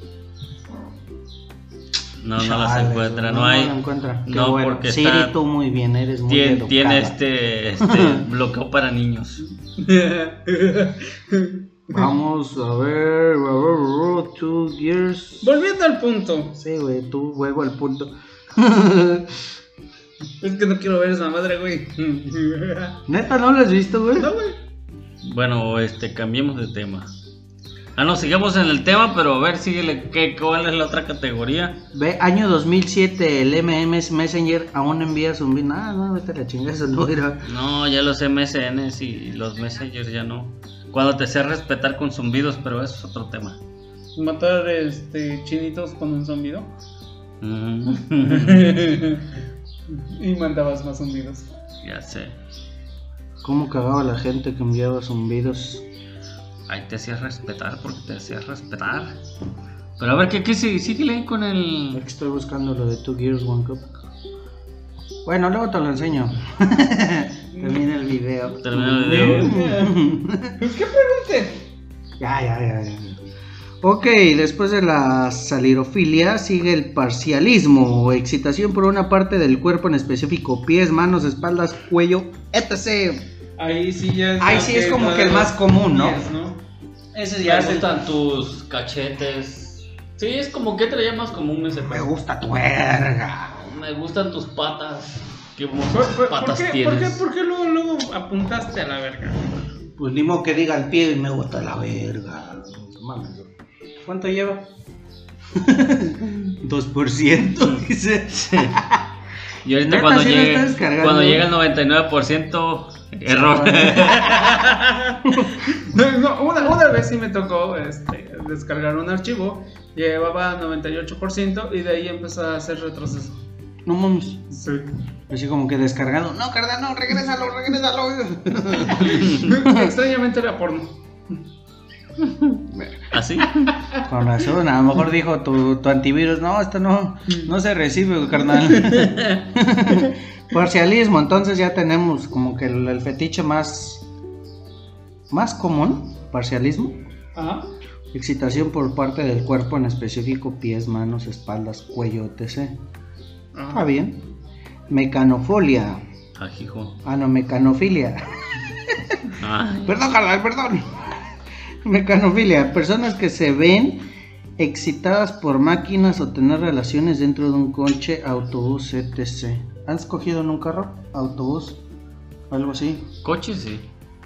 no las Chale, encuentra, güey, no hay. la encuentra. Qué No, bueno. porque Siri, está... tú muy bien, eres muy educada. Tiene este bloqueo para niños. Vamos a ver, 2 Gears. Volviendo al punto. Sí, güey, tú vuelvo al punto. Es que no quiero ver esa madre, güey. Neta, ¿no lo has visto, güey? No, güey. Bueno, cambiemos de tema. Ah, no, sigamos en el tema, pero a ver, síguele, ¿cuál es la otra categoría? Ve, año 2007, el MMS Messenger aún envía zumbido. No, vete a la chingada, eso no era. No, ya los MSNs y los Messengers ya no. Cuando te sé respetar con zumbidos, pero eso es otro tema. Matar chinitos con un zumbido. Mm. Y mandabas más zumbidos. Ya sé. ¿Cómo cagaba la gente que enviaba zumbidos? Ahí te hacías respetar porque te hacías respetar. Pero a ver, ¿qué síguele con el...? Aquí estoy buscando lo de 2 Gears, 1 Cup. Bueno, luego te lo enseño. Termina el video. Termina el video. Pues qué pregunte. Ya. Ok, después de la salirofilia sigue el parcialismo o excitación por una parte del cuerpo en específico, pies, manos, espaldas, cuello, etc. Ahí sí ya Ahí sí es como que el más común, ¿no? Ese ya Me es el... gustan tus cachetes. Sí, es como que te le llamas común ese Me pedo. gusta tu verga. Me gustan tus patas. Qué ¿Por hermosas patas qué tienes. luego apuntaste a la verga? Pues ni modo que diga el pie y me gusta la verga. Mames. ¿Cuánto lleva? 2%, dice. Y ahorita ¿Neta cuando sí lo llegue, estás descargando? cuando llegue el 99%, error. No, una vez sí me tocó descargar un archivo, llevaba 98% y de ahí empezó a hacer retroceso. No mames. Sí. Así como que descargado. No, carnal, no, regrésalo. Extrañamente era porno. ¿Así? Con razón, a lo mejor dijo tu antivirus, no, esto no se recibe, carnal. Parcialismo, entonces ya tenemos como que el fetiche más común, parcialismo. Ajá. Excitación por parte del cuerpo, en específico pies, manos, espaldas, cuello, etc. Está bien. Mecanofolia. Ajijo. No, mecanofilia. Ay. Perdón, carnal, perdón. Mecanofilia, personas que se ven excitadas por máquinas o tener relaciones dentro de un coche, autobús, etc. ¿Has cogido en un carro, autobús, algo así? Coche, sí.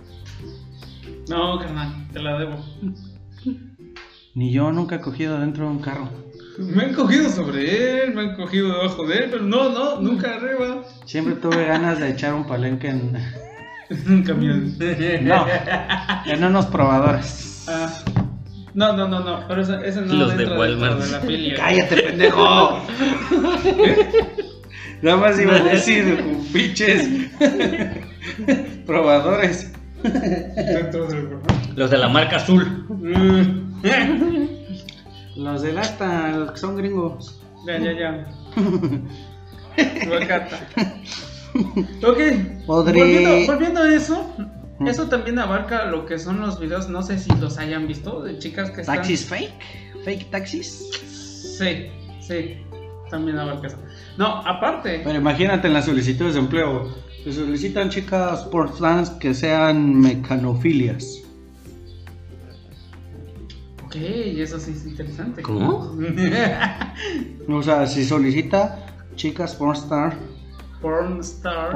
No, carnal, te la debo. Ni yo nunca he cogido dentro de un carro. Me han cogido sobre él, me han cogido debajo de él, pero no, nunca arriba. Siempre tuve ganas de echar un palenque en Un camión. en unos probadores. No, pero ese no Los de entra Walmart. dentro de la filia. ¡Cállate, pendejo! Nada más iba a decir pinches probadores. Dentro del... Los de la marca azul. Los del asta, los que son gringos. Ya. Guacata. Ok, Podré- volviendo a eso, eso también abarca lo que son los videos, no sé si los hayan visto, de chicas que están... ¿Taxis fake? ¿Fake taxis? Sí. también abarca eso. No, aparte. Pero imagínate en las solicitudes de empleo, se solicitan chicas portlands que sean mecanofilias. Ok, eso sí es interesante. ¿Cómo? O sea, si solicita chicas pornstar, Pornstar.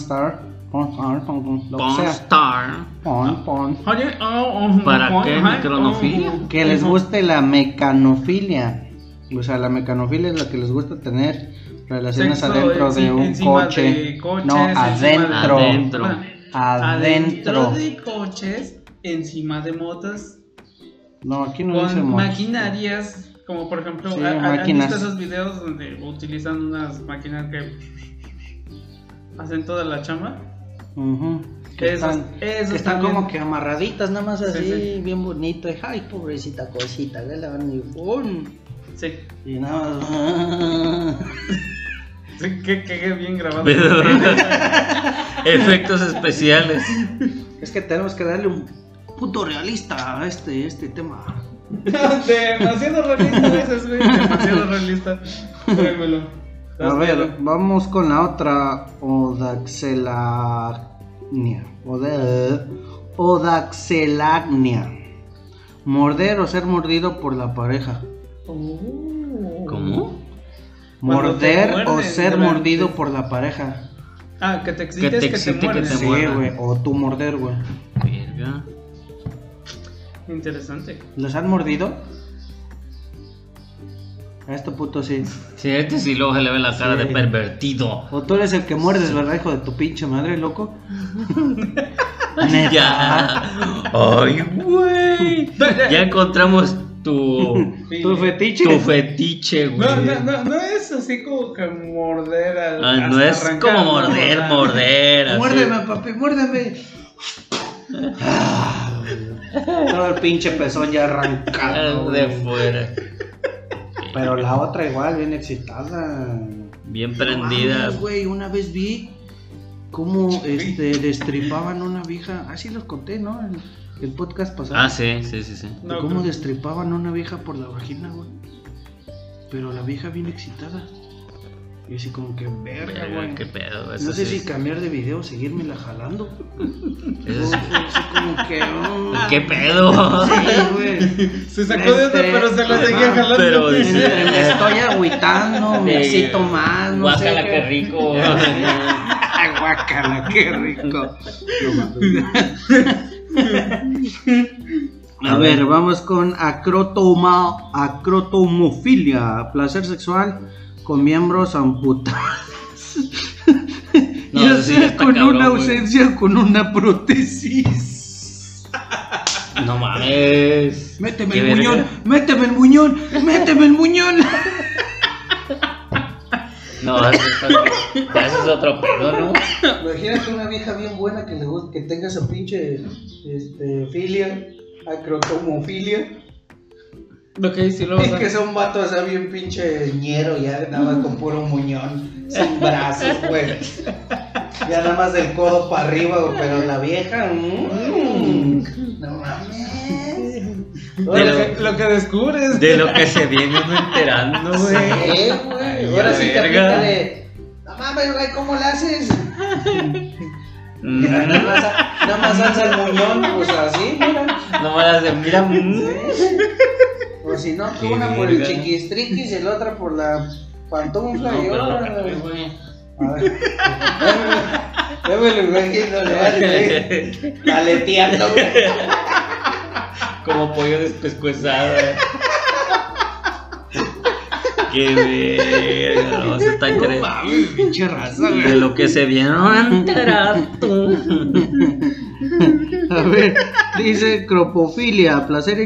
lo que sea. Pornstar. Porn. Oye, ¿Para qué? ¿Micronofilia? Que les guste la mecanofilia. O sea, la mecanofilia es la que les gusta tener relaciones Sexo adentro de un encima coche. de coches, No, encima adentro. Adentro. Adentro. de coches, encima de motos, No, aquí no dice con motos. maquinarias, como por ejemplo, Sí, ¿han máquinas. visto esos videos donde utilizan unas máquinas que hacen toda la chamba? Ujú. Que Esos están también. como que amarraditas, nada más así, Sí. bien bonito. Y, ay, pobrecita cosita, que la van y ¡pum! Sí, Y nada más. sí, que bien grabado. Pero- Efectos especiales. Es que tenemos que darle un punto realista a este tema. Demasiado realista a veces, güey. Demasiado realista. Créemelo. A ver, vamos con la otra. Odaxelagnia. Morder o ser mordido por la pareja. ¿Cómo? Cuando te Morder o muerden ser durante- mordido por la pareja. Ah, que te excites, Que te que excite, te que muerden. te Sí, muerdan. güey. O tú morder, güey. Verga. Interesante. ¿Los han mordido? A este puto sí. Sí, este sí luego se le ve la cara Sí. de pervertido. O tú eres el que muerdes, ¿verdad, hijo de tu pinche madre, loco? Neta. Ya. Ay, güey. Ya encontramos tu ¿Tu fetiche? tu fetiche, güey. No es así como que morder al. Ah, no hasta es arrancar, como ¿no? morder, O sea, morder. así. Muérdeme, papi, muérdeme. Todo el pinche pezón ya arrancado. De güey. fuera. Pero la otra igual, bien excitada. Bien No prendida. mames, güey, una vez vi cómo destripaban una vieja. Así los conté, ¿no? El podcast pasado. Ah, sí. No, Cómo creo- destripaban una vieja por la vagina, güey. Pero la vieja bien excitada. Y así como que verga, Verga, güey. qué pedo. No Eso sé sí. si cambiar de video o seguírmela jalando. Eso sí. Así como que. ¿Qué pedo? Sí, güey. Se sacó de otra, pero se la seguía ajá, jalando. pero dice- Entre me estoy agüitando, me excito más, no sé. Guácala, qué rico. Ay, guácala, qué rico. A ver, vamos con acrotomofilia, placer sexual con miembros amputados. No, Ya eso sí sea está con cabrón, una güey. ausencia o con una prótesis. No mames. Méteme Qué el verga. muñón, méteme el muñón, méteme el muñón. No, eso es otro pedo, ¿no? Imagínate una vieja bien buena que le guste, que tenga esa pinche filia, acrotomofilia. Lo que sí lo vas Y a. que sea un vato así bien pinche ñero, ya nada más con puro muñón, sin brazos, güey. Ya nada más del codo para arriba, güey, pero la vieja, no mames. Lo que descubres. De lo que se viene uno enterando, Sí, güey. güey. Ahora sí te verga. aplica de, no mames, güey, ¿cómo la haces? Mm. Ya, nada más alza el muñón, pues así, mira. No me las de mira. O si no, Qué una por el verga. chiquistriquis y la otra por la pantufla No, y pero ahora. no cabe, güey. A ver, ya me lo imagino, le vale, aleteando, güey. Como pollo despescuezado. Qué verga, no se está No creyendo. mames, pinche raza, De güey. lo que se vieron a enterar tú. A ver, dice cropofilia, placer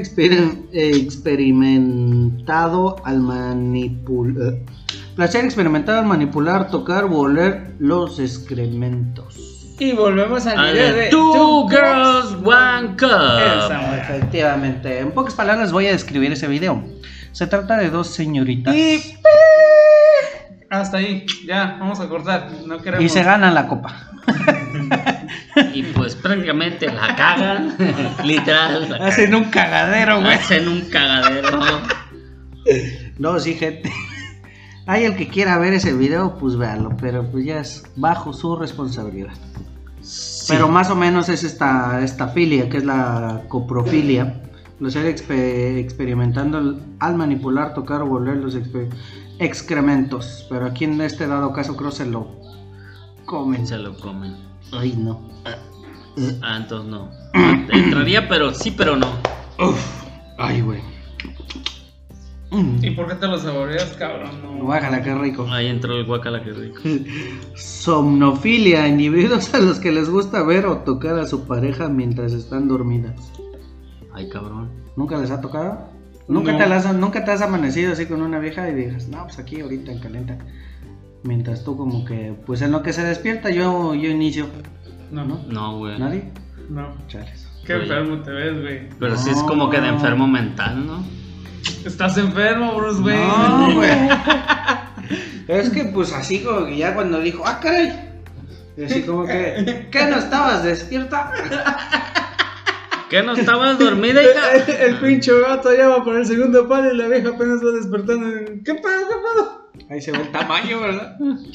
experimentado al manipular. Placer experimentado al manipular, tocar o oler los excrementos. Y volvemos al video de Two Girls, One Cup. Esa. Efectivamente, en pocas palabras voy a describir ese video. Se trata de dos señoritas Y hasta ahí, ya, vamos a cortar. No queremos. y se ganan la copa. Y pues prácticamente la cagan. Literal. La Hacen un cagadero, cagan. güey. Hacen un cagadero. No, sí, gente. Hay el que quiera ver ese video, pues véalo, pero pues ya es bajo su responsabilidad. Sí. Pero más o menos es esta filia, que es la coprofilia. Placer experimentando al manipular, tocar o volver los excrementos. Pero aquí en este dado caso creo se lo comen. Se lo comen. Ay, no. Entonces no. Entraría, pero sí, pero no. Uf. Ay, güey. ¿Y por qué te lo saboreas, cabrón? No. Guácala, qué rico. Ahí entró el guacala, que rico. Somnofilia, individuos a los que les gusta ver o tocar a su pareja mientras están dormidas. Ay, cabrón. ¿Nunca les ha tocado? No. ¿Nunca te has amanecido así con una vieja y digas, no, pues aquí ahorita en calenta? Mientras tú como que, pues en lo que se despierta yo inicio. No. No, güey. ¿Nadie? No. Chales. Qué enfermo te ves, güey. Pero sí es como que de enfermo mental, ¿no? Estás enfermo, Bruce Wayne. No, güey. Es que pues así como que ya cuando dijo, ah, caray. Y así como que, ¿qué no estabas despierta? ¿Qué no estabas dormida, hija? El pinche gato ya va por el segundo palo y la vieja apenas va despertando. ¿Qué pedo? Ahí se ve el tamaño, ¿verdad?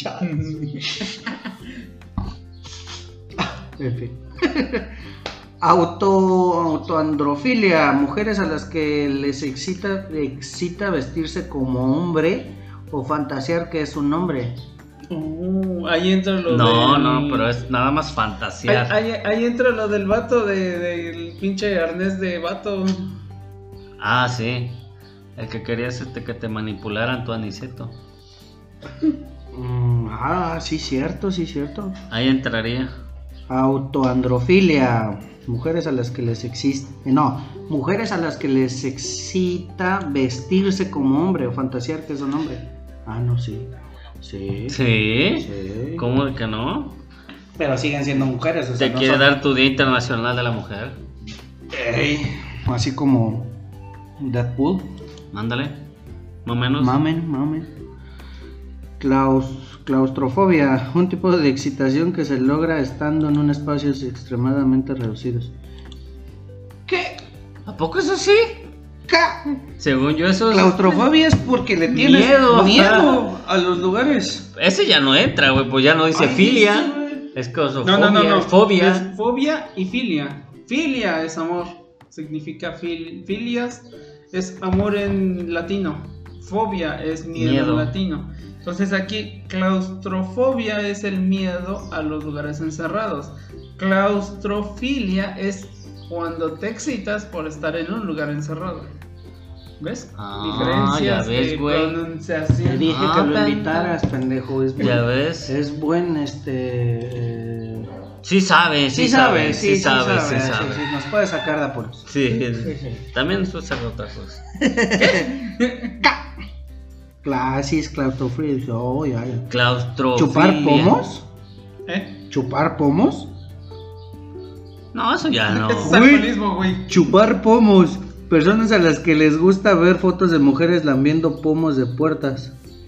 En fin. Autoandrofilia, mujeres a las que les excita vestirse como hombre o fantasear que es un hombre. Ahí entra lo No, pero es nada más fantasear. Ahí entra lo del vato del pinche arnés de vato. Ah, sí. El que querías que te manipularan tu aniceto. Sí, cierto. Ahí entraría. Autoandrofilia, mujeres a las que les mujeres a las que les excita vestirse como hombre o fantasear que es un hombre. Ah, no, sí. ¿Sí? Sí. ¿Cómo de que no? Pero siguen siendo mujeres. O sea, Te no quiere son- dar tu Día Internacional de la Mujer. Ey, así como Deadpool. Mándale. Más o menos. Mamen. Claustrofobia, un tipo de excitación que se logra estando en un espacios extremadamente reducidos. ¿Qué? ¿A poco eso sí? ¿Qué? Según yo, eso es... Claustrofobia es porque le tienes Miedo. a los lugares. Ese ya no entra, güey, pues ya no dice Ay, filia. sí, güey. Es claustrofobia, No. es fobia. Es fobia y filia. Filia es amor. Significa filias. Es amor en latino. Fobia es miedo en latino. Entonces aquí claustrofobia es el miedo a los lugares encerrados. Claustrofilia es cuando te excitas por estar en un lugar encerrado. ¿Ves? Ya ves, de güey. pronunciación. Te dije que lo pendejo. invitaras, pendejo. Ya ves. Es buen Sí sabe. Sí, nos puede sacar de apuros. Sí. También eso es otra cosa. Clasis, claustrofobia. Oh, ya. Claustrofilia. ¿Chupar pomos? ¿Eh? ¿Chupar pomos? No, eso ya no. Es alcoholismo, güey. Chupar pomos. Personas a las que les gusta ver fotos de mujeres lambiendo pomos de puertas.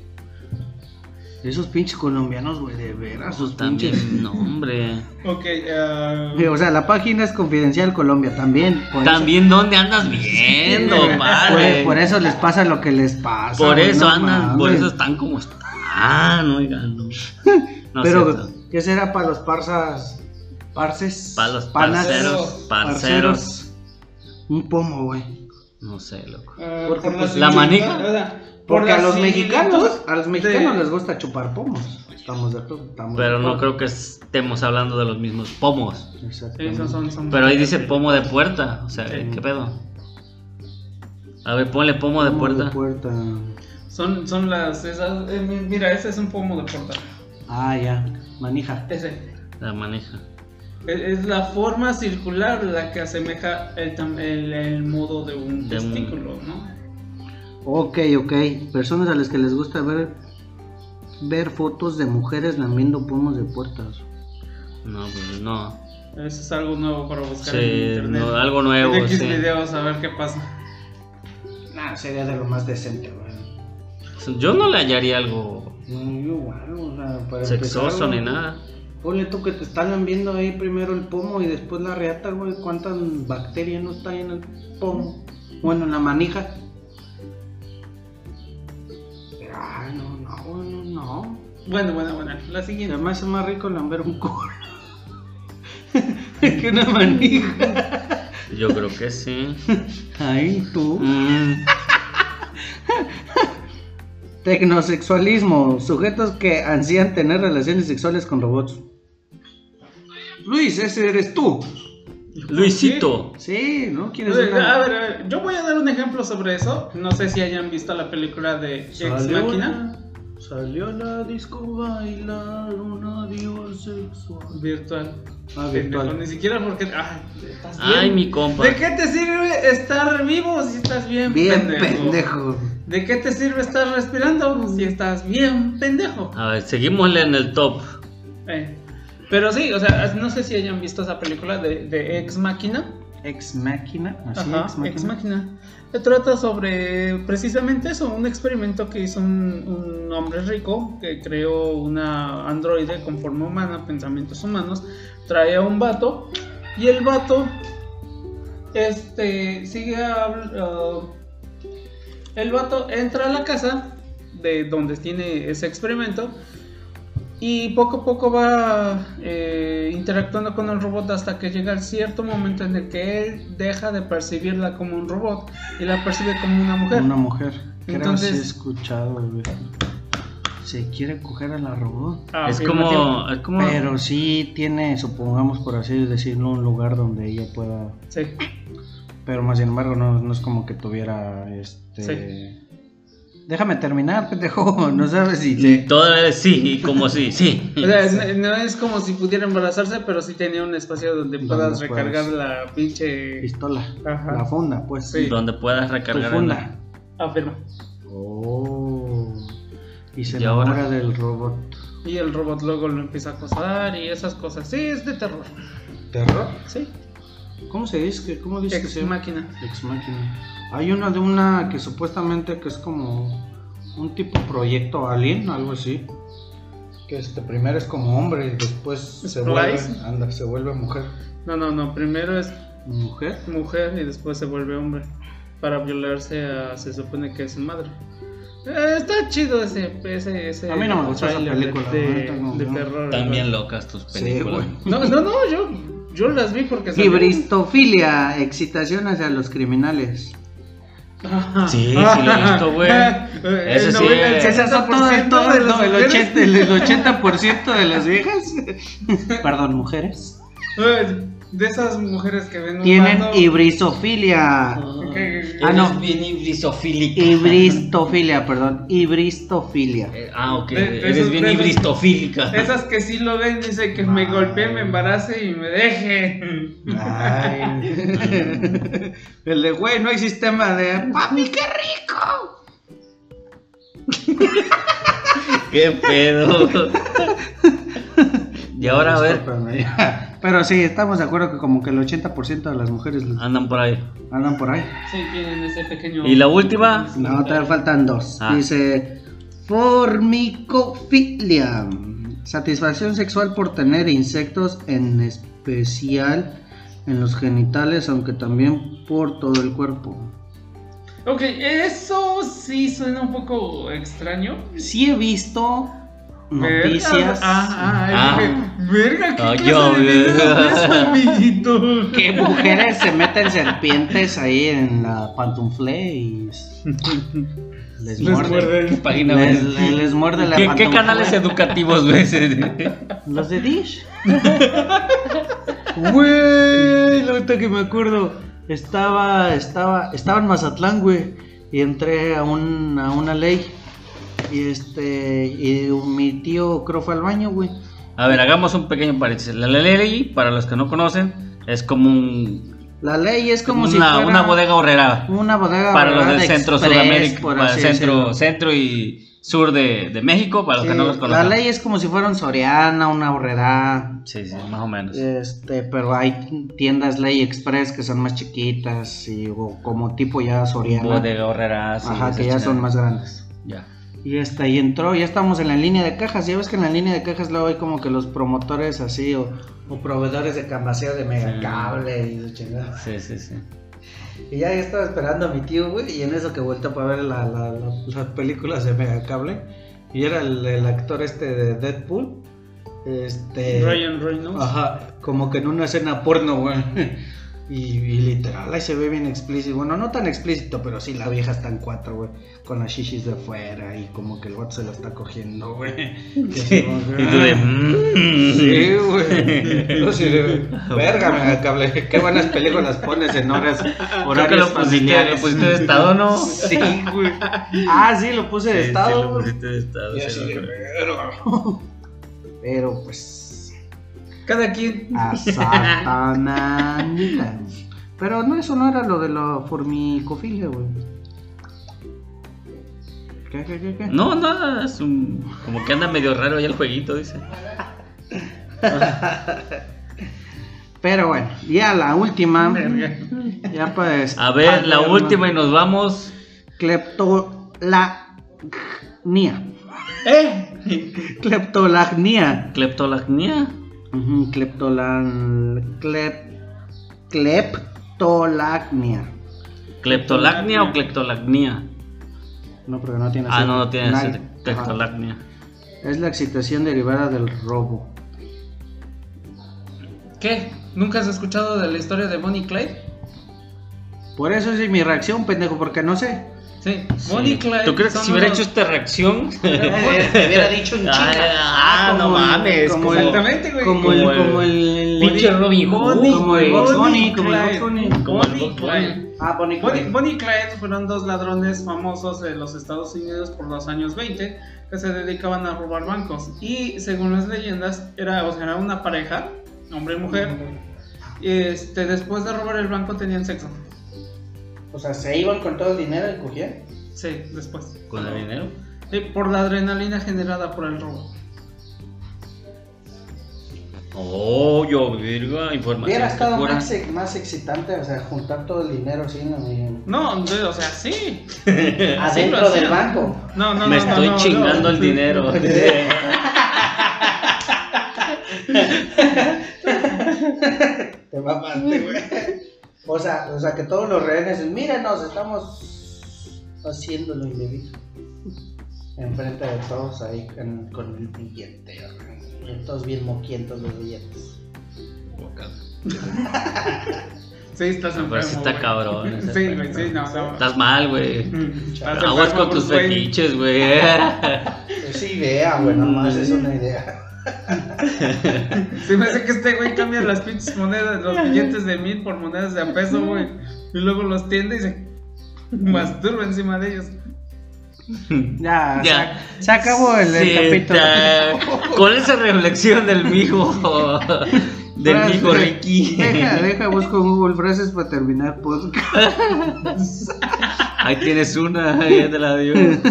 Esos pinches colombianos, güey, de veras, sus pinches. También, no, hombre. Ok, O sea, la página es Confidencial Colombia también. También, ¿dónde andas viendo, padre? Por eso les pasa lo que les pasa. Por güey, eso no andan, mames. por eso están como están, oigan, no. No Pero, es cierto. ¿qué será para los parces? Para los panas, parceros. Un pomo, güey. No sé, loco. Porque, pues, la manija. Porque a los similitud mexicanos les gusta chupar pomos. Estamos de acuerdo. Pero no creo que estemos hablando de los mismos pomos. Sí, Exactamente. esos son Pero ahí dice pomo de puerta. O sea, Sí. ¿qué pedo? A ver, ponle pomo de puerta. Son las esas, mira, ese es un pomo de puerta. Ah, ya. Manija. Ese. La manija. Es la forma circular la que asemeja el modo de un De un- testículo, ¿no? Ok. Personas a las que les gusta ver fotos de mujeres lamiendo pomos de puertas. No, pues no. Eso es algo nuevo para buscar Sí, en internet. no, algo nuevo, En X sí. videos a ver qué pasa. Nah, sería de lo más decente, güey. Yo no le hallaría algo Igual, o sea, para sexoso empezar, ni güey, nada. Ponle tú que te están viendo ahí primero el pomo y después la reata, güey. ¿Cuántas bacterias no está ahí en el pomo? Bueno, en la manija. Pero, ay, no, Bueno, la siguiente. Además es más rico lamber un culo que una manija. Yo creo que sí. Ay, tú. Tecnosexualismo. Sujetos que ansían tener relaciones sexuales con robots. Luis, ese eres tú. Luisito. Sí, ¿no? ¿Quieres A ver, yo voy a dar un ejemplo sobre eso. No sé si hayan visto la película de Ex Machina. Salió a la disco bailar una diva sexual. Virtual. Virtual. Ni siquiera porque. ¿Estás bien? Ay, mi compa. ¿De qué te sirve estar vivo si estás bien pendejo? ¿De qué te sirve estar respirando si estás bien pendejo? A ver, seguimosle en el top. Pero sí, o sea, no sé si hayan visto esa película de Ex Machina. Ex Machina, así, Ajá, Ex Machina. Trata sobre precisamente eso, un experimento que hizo un hombre rico que creó una androide con forma humana, pensamientos humanos, trae a un vato y el vato el vato entra a la casa de donde tiene ese experimento y poco a poco va interactuando con el robot hasta que llega cierto momento en el que él deja de percibirla como un robot y la percibe como una mujer. Una mujer. Entonces, creo que sí he escuchado, güey. Se quiere coger a la robot. Es como... Pero sí tiene, supongamos por así decirlo, un lugar donde ella pueda... Sí. Pero más sin embargo no es como que tuviera Sí. Déjame terminar, pendejo. No sabes si sí. Todo sí, como sí. O sea, no es como si pudiera embarazarse, pero sí tenía un espacio donde puedas recargar la pinche pistola. Ajá. La funda, pues. Sí. Donde puedas recargar. Tu funda. Afirma. Oh. Y se ¿Y enamora ahora? del robot. Y el robot luego lo empieza a acosar y esas cosas. Sí, es de terror. ¿Terror? Sí. ¿Cómo se dice? ¿Cómo dice que se llama? Máquina. Ex Machina. Hay una que supuestamente que es como un tipo proyecto alien, algo así. Que primero es como hombre y después se vuelve mujer. No, primero es ¿Mujer? mujer y después se vuelve hombre para violarse se supone que es su madre. Está chido ese A mí no me gustó esa película, de terror. También locas tus películas. Sí, yo las vi porque Hibristofilia, excitación hacia los criminales. Sí, lo he visto, güey. Ese sí. Esas son todo el 80% de las viejas. Perdón, mujeres. De esas mujeres que ven tienen hibristofilia. No, bien hibrisofílica. Hibristofilia, perdón. Hibristofilia. Ok. Eres bien hibristofílica. Esas que sí lo ven, dice que me golpee, me embarace y me deje. Ay. El de güey, no hay sistema de papi, qué rico. Qué pedo. Y ahora a ver. Pero sí, estamos de acuerdo que como que el 80% de las mujeres andan por ahí. Sí, tienen ese pequeño. ¿Y la última? No, te faltan dos. Dice formicofilia. Satisfacción sexual por tener insectos, en especial en los genitales, aunque también por todo el cuerpo. Ok, eso sí suena un poco extraño. Sí he visto noticias. Verga, ¿qué amiguito? Que mujeres se meten serpientes ahí en la pantuflé y les muerde. Les muerde la pantuflé. ¿Qué canales educativos ves? Los de Dish. Güey, lo que me acuerdo. Estaba en Mazatlán, güey, y entré a una ley. Y mi tío creo fue al baño, güey. A ver, hagamos un pequeño paréntesis. La ley, para los que no conocen, es como la ley es como si fuera una bodega horrera. Una bodega para horrera los del centro Express, Sudamérica, para el centro y sur de México, para los que no los conocen. La ley es como si fuera un Soriana, una horrera. Sí, más o menos. Pero hay tiendas Ley Express que son más chiquitas o como tipo ya Soriana. Bodega horrera. Sí, ajá, que ya son más grandes. Ya. Y entró, ya estamos en la línea de cajas. Ya ves que en la línea de cajas luego hay como que los promotores así o proveedores de cambaseo de megacable y de chingada. Sí. Y ya estaba esperando a mi tío, güey, y en eso que vuelto para ver las películas de megacable. Y era el actor de Deadpool. Ryan Reynolds. Ajá, como que en una escena porno, güey. Y literal, ahí se ve bien explícito. Bueno, no tan explícito, pero sí, la vieja está en 4, güey. Con las shishis de fuera y como que el vato se la está cogiendo, güey. Sí. Y tú de... Sí, güey. No, sí, verga, cable. Qué buenas películas pones en horas horarios familiares. Lo pusiste de estado, ¿no? Sí, güey. Ah, sí, lo puse de estado. Sí, lo pusiste de estado. Y así de verga. Pero pues... Cada quien. Satananita. Pero no, eso no era lo de la formicofilia, güey. ¿Qué? No, nada, es como que anda medio raro ya el jueguito, dice. Pero bueno, ya la última. Ya pues. A ver, la última y nos vamos. Cleptolagnia. Cleptolagnia. Cleptolagnia. ¿Cleptolagnia o cleptolagnia? No, porque no tiene. No tiene cleptolagnia. Es la excitación derivada del robo. ¿Qué? ¿Nunca has escuchado de la historia de Bonnie y Clyde? Por eso es mi reacción, pendejo, porque no sé. Sí, Bonnie y Clyde. ¿Tú crees que si hubiera hecho esta reacción? Te hubiera dicho en chinga. No mames. Exactamente, güey. Como el pinche Robin Hood. Como el Bugs Bunny. Bonnie y Clyde fueron dos ladrones famosos de los Estados Unidos por los años 20 que se dedicaban a robar bancos. Y según las leyendas, era una pareja, hombre y mujer. Después de robar el banco tenían sexo. O sea, ¿se iban con todo el dinero y cogían? Sí, después. ¿Con el dinero? Sí, por la adrenalina generada por el robo. Oh, yo, virga, información. Hubiera estado más excitante, o sea, juntar todo el dinero así, No, o sea, sí. Adentro del banco. No. Me estoy chingando el dinero. Te mamaste, güey. O sea, que todos los rehenes, mírenos, estamos haciendo lo indebido. Enfrente de todos ahí con el billete. Todos bien moquientos los billetes. Sí, estás enfermo. Pero sí está cabrón. Sí, güey, sí, no. Estás mal, güey. Aguas con tus fetiches, güey. Es idea, güey, nomás es una idea. Se me hace que este güey cambia las pinches monedas, los billetes de 1000 por monedas de a peso, güey. Y luego los tiende y se masturba encima de ellos. Ya. Se acabó el capítulo. Con esa reflexión del mijo. Del mijo Ricky. Deja, busco Google Frases para terminar podcast. Ahí tienes una, ya te la dio.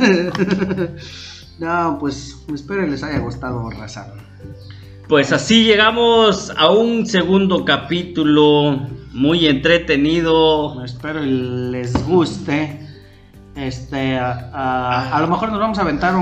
No, pues espero que les haya gustado, raza. Pues así llegamos a un segundo capítulo muy entretenido. Espero les guste. A lo mejor nos vamos a aventar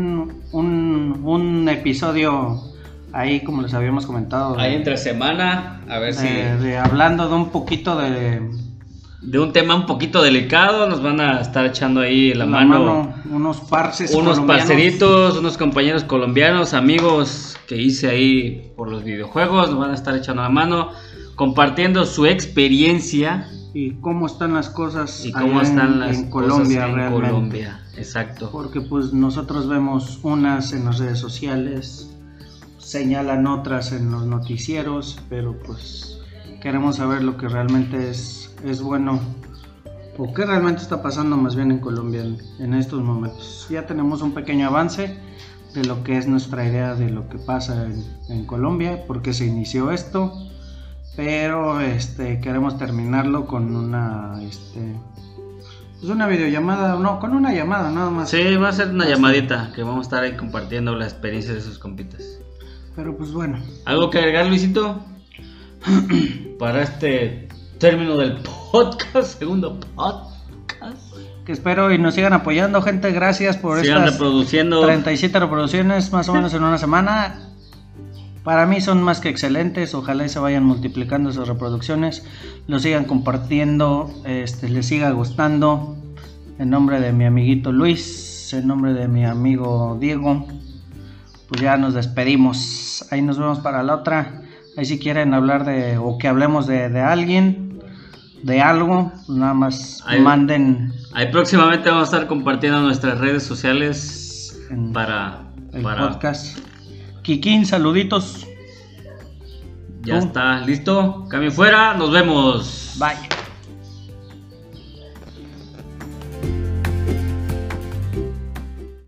un episodio ahí, como les habíamos comentado. Ahí entre semana, a ver si... hablando de un poquito de un tema un poquito delicado, nos van a estar echando ahí la mano unos parceritos, unos compañeros colombianos, amigos que hice ahí por los videojuegos, nos van a estar echando la mano, compartiendo su experiencia y cómo están las cosas y cómo están las en Colombia cosas en realmente. Colombia, exacto. Porque pues nosotros vemos unas en las redes sociales, señalan otras en los noticieros, pero pues queremos saber lo que realmente es bueno, o qué realmente está pasando más bien en Colombia en estos momentos. Ya tenemos un pequeño avance de lo que es nuestra idea de lo que pasa en Colombia, por qué se inició esto, pero queremos terminarlo con una videollamada, con una llamada nada más. Sí, va a ser una llamadita que vamos a estar ahí compartiendo la experiencia de sus compitas. Pero pues bueno. ¿Algo que agregar, Luisito? Para término del podcast, segundo podcast. Que espero y nos sigan apoyando, gente. Gracias por estas reproduciendo 37 reproducciones más o menos en una semana. Para mí son más que excelentes. Ojalá y se vayan multiplicando esas reproducciones, lo sigan compartiendo, les siga gustando. En nombre de mi amiguito Luis, es el nombre de mi amigo Diego. Pues ya nos despedimos. Ahí nos vemos para la otra. Ahí si quieren hablar o que hablemos de alguien, de algo, pues nada más manden. Ahí próximamente vamos a estar compartiendo nuestras redes sociales para el podcast. Kikín, saluditos. Ya está, listo. Cambio fuera, nos vemos. Bye.